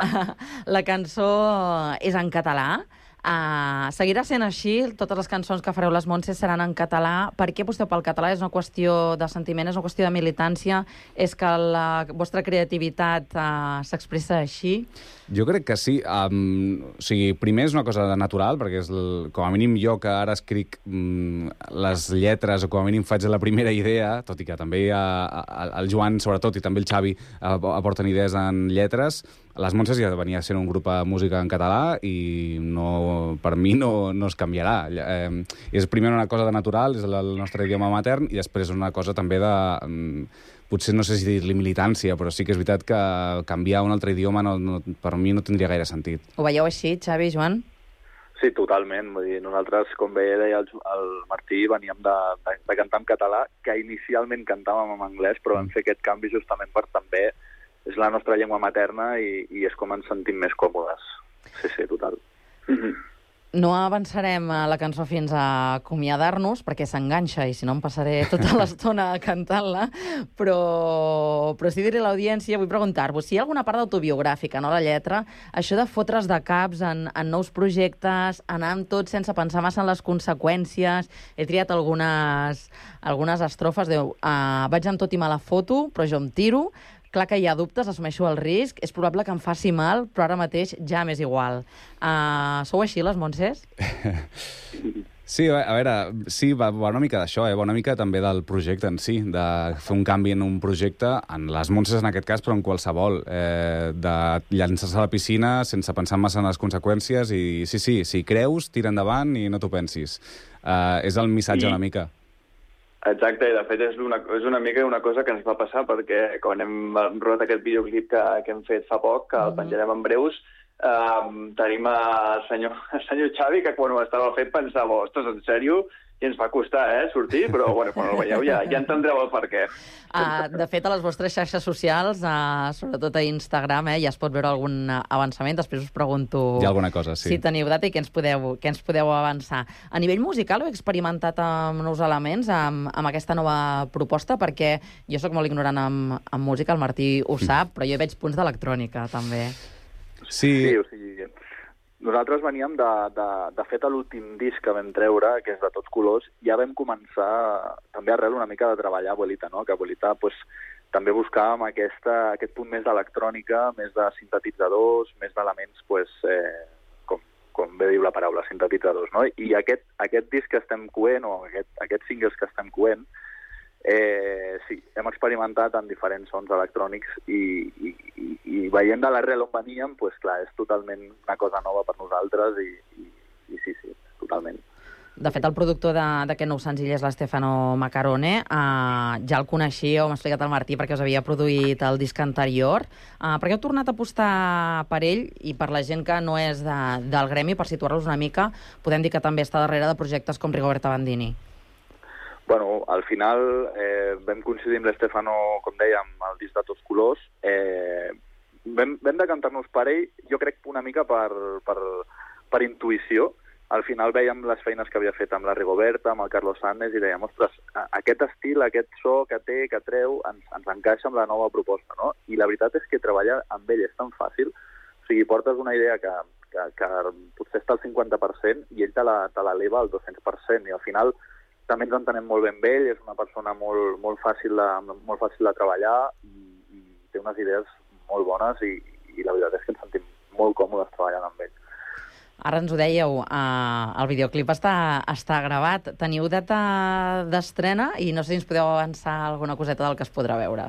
Speaker 4: La cançó és en català. Uh, seguirà sent així? Totes les cançons que fareu les Montses seran en català. Per què aposteu pel català? És una qüestió de sentiment, és una qüestió de militància? És que la vostra creativitat uh, s'expressa així?
Speaker 19: Jo crec que sí. Um, o sigui, primer és una cosa natural, perquè és el, com a mínim jo que ara escric um, les lletres, o com a mínim faig la primera idea, tot i que també ha, ha, el Joan, sobretot, i també el Xavi aporten idees en lletres. Les Montses ja venia sent un grup de música en català i no, per mi no, no es canviarà. Eh, és primer una cosa de natural, és el nostre idioma matern, i després una cosa també de... Um, potser no sé si dir-li militància, però sí que és veritat que canviar un altre idioma no, no, per mi no tindria gaire sentit.
Speaker 4: Ho veieu així, Xavi, Joan?
Speaker 20: Sí, totalment. Vull dir, nosaltres, com bé deia el, el Martí, veníem de, de, de cantar en català, que inicialment cantàvem en anglès, però vam fer aquest canvi justament per també... És la nostra llengua materna i, i és com ens sentim més còmodes. Sí, sí, total.
Speaker 4: No avançarem a la cançó fins a acomiadar-nos, perquè s'enganxa i si no em passaré tota l'estona cantant-la, però, però sí diré a l'audiència, vull preguntar-vos si hi ha alguna part autobiogràfica, no, la lletra, això de fotre's de caps en, en nous projectes, anar amb tot sense pensar massa en les conseqüències. He triat algunes, algunes estrofes, diu, uh, vaig amb tot i me la foto, però jo em tiro, clar que hi ha dubtes, assumeixo el risc, és probable que em faci mal, però ara mateix ja m'és igual. Uh, sou així, les Montses?
Speaker 19: Sí, a veure, sí, va, va una mica d'això, eh? Va una mica també del projecte en si, de fer un canvi en un projecte, en les Montses en aquest cas, però en qualsevol, eh, de llançar-se a la piscina sense pensar massa en les conseqüències i sí, sí, si creus, tira endavant i no t'ho pensis. Eh, és el missatge
Speaker 20: I...
Speaker 19: una mica.
Speaker 20: Exacte, i de fet és una, és una mica una cosa que ens va passar perquè quan hem rodat aquest videoclip que, que hem fet fa poc, que el penjarem en breus, Uh, tenim el senyor, el senyor Xavi, que quan ho estava fet pensava, ostres, en sèrio? I ens va costar, eh, sortir, però bueno, quan el veieu ja, ja entendreu el per què.
Speaker 4: Uh, de fet, a les vostres xarxes socials, uh, sobretot a Instagram, eh, ja es pot veure algun avançament. Després us pregunto
Speaker 19: hi ha alguna cosa, sí.
Speaker 4: si teniu data i què ens podeu, què ens podeu avançar. A nivell musical heu experimentat amb nous elements, amb, amb aquesta nova proposta? Perquè jo sóc molt ignorant amb, amb música, el Martí ho sap, però jo veig punts d'electrònica, també.
Speaker 19: Sí.
Speaker 20: Sí, o sigui, nosaltres veníem de, de, de fet a l'últim disc que vam treure, que és de Tots Colors, ja vam començar també arrel una mica de treballar Abuelita, no? Que Abuelita pues, també buscàvem aquesta, aquest punt més d'electrònica, més de sintetitzadors, més d'elements, pues, eh, com, com bé diu la paraula, sintetitzadors, no? I aquest, aquest disc que estem coent, o aquest, aquests singles que estem coent, Eh, sí, hem experimentat en diferents sons electrònics i, i, i, i veient de l'arrel on veníem, pues, clar, és totalment una cosa nova per nosaltres i, i, i sí, sí, totalment.
Speaker 4: De fet, el productor d'aquest nou senzill és l'Stefano Macarone. Uh, ja el coneixia, ho m'ha explicat el Martí, perquè us havia produït el disc anterior. Uh, per què heu tornat a apostar per ell? I per la gent que no és de, del gremi, per situar-los una mica, podem dir que també està darrere de projectes com Rigoberta Bandini.
Speaker 20: Bueno, al final eh, vam coincidir amb l'Estefano, com dèiem, el disc de Tots Colors. Eh, vam, vam decantar-nos per ell, jo crec una mica per, per, per intuïció. Al final veiem les feines que havia fet amb la Rigoberta, amb el Carlos Sanz, i dèiem, ostres, aquest estil, aquest so que té, que treu, ens, ens encaixa amb la nova proposta, no? I la veritat és que treballar amb ell és tan fàcil. O sigui, portes una idea que, que, que potser està al cinquanta per cent i ell te l'eleva al dos-cents per cent, i al final també ens entenem molt bé amb ell, és una persona molt, molt, fàcil, de, molt fàcil de treballar i, i té unes idees molt bones i, i la veritat és que ens sentim molt còmodes treballant amb ell.
Speaker 4: Ara ens ho dèieu, uh, el videoclip està, està gravat. Teniu data d'estrena i no sé si ens podeu avançar alguna coseta del que es podrà veure.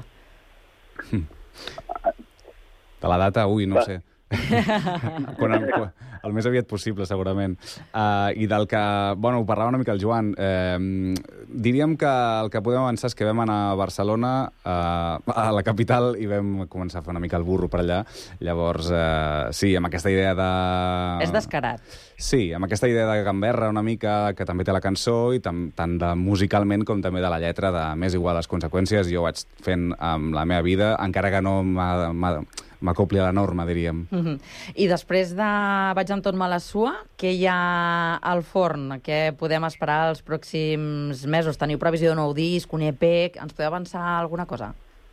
Speaker 19: De la data, ui, no ho sé. quan, quan, el més aviat possible, segurament. Uh, I del que... Bueno, ho parlava una mica el Joan. Eh, diríem que el que podem avançar és que vam anar a Barcelona, uh, a la capital, i vam començar a fer una mica el burro per allà. Llavors, uh, sí, amb aquesta idea de...
Speaker 4: És descarat.
Speaker 19: Sí, amb aquesta idea de gamberra una mica, que també té la cançó, i tam tant de musicalment com també de la lletra, de m'és igual les conseqüències, jo ho vaig fent amb la meva vida, encara que no m'acopli a la norma, diríem.
Speaker 4: Mm-hmm. I després de Vaig amb tot me la sua, què hi ha al forn? Què podem esperar els pròxims mesos? Teniu previsió de nou disc, un E P? Ens podeu avançar alguna cosa?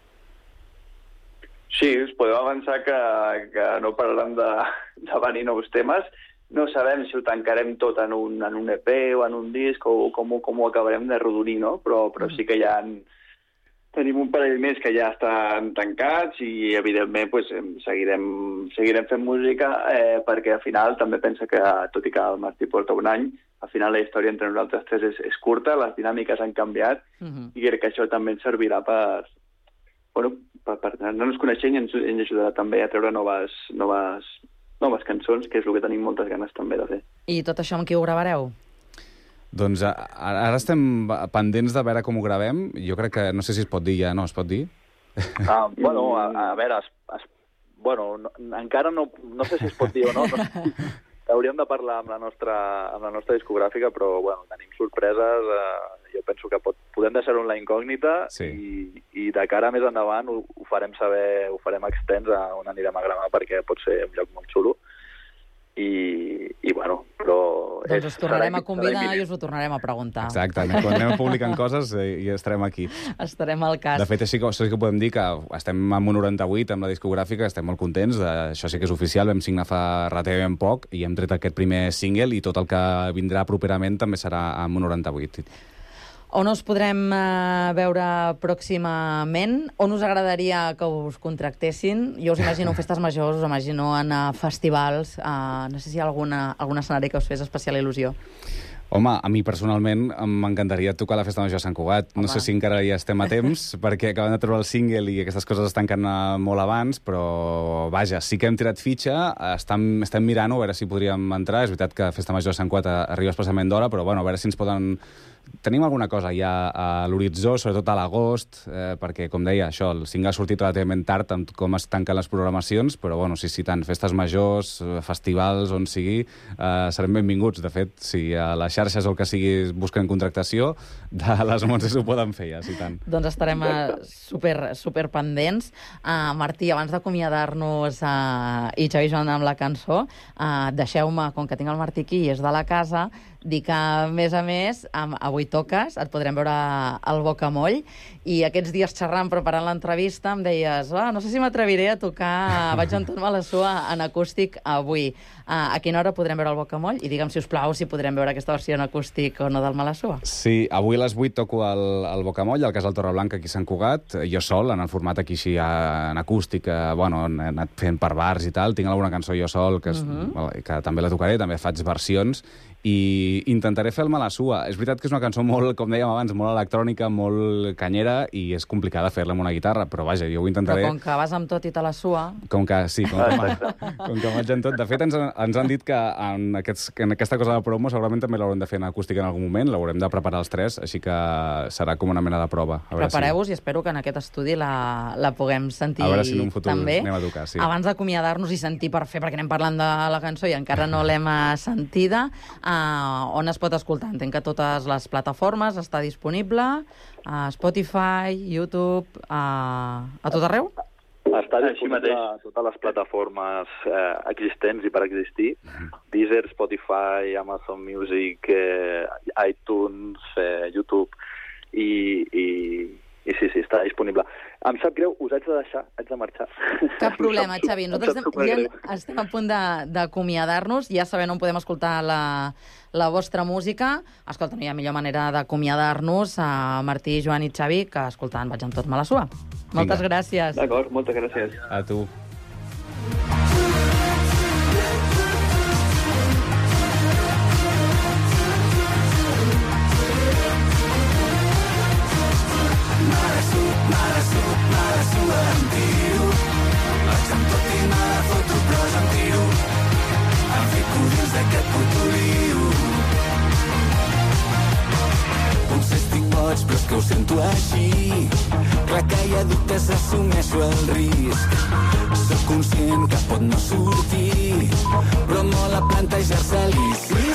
Speaker 21: Sí, us podeu avançar que, que no pararan de, de venir nous temes. No sabem si ho tancarem tot en un, en un E P o en un disc o com, com ho acabarem de rodonir, no? Però, però sí que hi ha... Tenim un parell més que ja estan tancats i, evidentment, pues, seguirem, seguirem fent música eh, perquè, al final, també pensa que, tot i que el Martí porta un any, al final la història entre nosaltres tres és, és curta, les dinàmiques han canviat, uh-huh. i crec que això també ens servirà per, bueno, per, per anar-nos coneixent i ens, ens ajudarà també a treure noves, noves, noves cançons, que és el que tenim moltes ganes també de fer.
Speaker 4: I tot això amb qui ho gravareu?
Speaker 19: Doncs ara estem pendents de veure com ho gravem. Jo crec que, no sé si es pot dir ja, no? Es pot dir?
Speaker 20: Ah, bueno, a, a veure, es, es, bueno, no, encara no, no sé si es pot dir o no. no. Hauríem de parlar amb la nostra, amb la nostra discogràfica, però bueno, tenim sorpreses. Eh, jo penso que pot, podem deixar-ho en la incògnita, sí. i, i de cara més endavant ho, ho farem saber, ho farem extens a on anirem a gravar, perquè pot ser un lloc molt xulo. I, i bueno, però...
Speaker 4: Doncs us tornarem a convidar i us ho tornarem a preguntar.
Speaker 19: Exacte, quan anem publicant coses i, i estarem aquí.
Speaker 4: Estarem al cas.
Speaker 19: De fet, sí que, sí que podem dir que estem amb un noranta-vuit amb la discogràfica, estem molt contents, de, això sí que és oficial, vam signar fa relativament poc i hem tret aquest primer single i tot el que vindrà properament també serà amb un noranta-vuit.
Speaker 4: On us podrem uh, veure pròximament? On us agradaria que us contractessin? Jo us imagino festes majors, us imagino en uh, festivals. Uh, no sé si hi ha alguna, algun escenari que us fes especial il·lusió.
Speaker 19: Home, a mi personalment m'encantaria tocar la Festa Major de Sant Cugat. Home. No sé si encara hi estem a temps, perquè acabem de treure el single i aquestes coses es tanquen molt abans, però vaja, sí que hem tirat fitxa, estem, estem mirant-ho, a veure si podríem entrar. És veritat que Festa Major de Sant Cugat arriba especialment d'hora, però bueno, a veure si ens poden... Tenim alguna cosa ja a l'horitzó, sobretot a l'agost, eh, perquè, com deia, això, el single ha sortit relativament tard amb com es tanquen les programacions, però, bueno, sí, sí, tant, festes majors, festivals, on sigui, eh, serem benvinguts. De fet, si a les xarxes o el que sigui busquen contractació, de les Montses ho poden fer, ja, sí, tant.
Speaker 4: Doncs estarem uh, super, super pendents. Uh, Martí, abans d'acomiadar-nos uh, i Xavi Joan amb la cançó, uh, deixeu-me, com que tinc el Martí aquí i és de la casa, dir que, a més a més, avui toques, et podrem veure al Bocamoll, i aquests dies xerrant, preparant l'entrevista, em deies, ah, no sé si m'atreviré a tocar Vaig amb tot me la sua en acústic avui. Uh, a quina hora podrem veure el Bocamoll? I digue'm, si us plau, si podrem veure aquesta versió en acústic o no del Malassua.
Speaker 19: Sí, avui a les vuit toco al, al Bocamoll, al Casal Torreblanca, aquí a Sant Cugat, jo sol, en el format aquí així en acústic, bueno, he anat fent per bars i tal, tinc alguna cançó jo sol, que, és, uh-huh. que també la tocaré, també faig versions, i intentaré fer el Malassua. És veritat que és una cançó molt, com dèiem abans, molt electrònica, molt canyera, i és complicada fer-la amb una guitarra, però vaja, jo ho intentaré...
Speaker 4: Però com que vas amb tot i te la sua...
Speaker 19: Com que, sí, com que, com que vaig amb tot. De fet, ens, ens han dit que en, aquests, en aquesta cosa de promo segurament també l'haurem de fer en acústica en algun moment, l'haurem de preparar els tres, així que serà com una mena de prova.
Speaker 4: Prepareu-vos si... i espero que en aquest estudi la, la puguem sentir també.
Speaker 19: A veure si en un futur també, anem a tocar, sí.
Speaker 4: Abans d'acomiadar-nos i sentir per fer, perquè anem parlant de la cançó i encara no l'hem sentida, Uh, on es pot escoltar? Entenc que totes les plataformes està disponible, a uh, Spotify, YouTube, uh, a tot arreu?
Speaker 20: Està disponible a totes les plataformes eh, existents i per existir. Deezer, Spotify, Amazon Music, eh, iTunes, eh, YouTube i... i... I sí, sí, està disponible. Em sap greu, us haig de deixar, haig de marxar.
Speaker 4: Cap problema, Xavi. Nosaltres estem, ja estem a punt d'acomiadar-nos, ja sabem on podem escoltar la, la vostra música. Escolta, no hi ha millor manera d'acomiadar-nos a Martí, Joan i Xavi que escoltant Vaig amb tot me la sua. Moltes gràcies.
Speaker 20: D'acord, moltes gràcies.
Speaker 19: A tu.
Speaker 2: que ho sento així. Clar que hi ha dubtes, assumeixo el risc. Soc conscient que pot no sortir, però mola plantejar-se-li. Sí,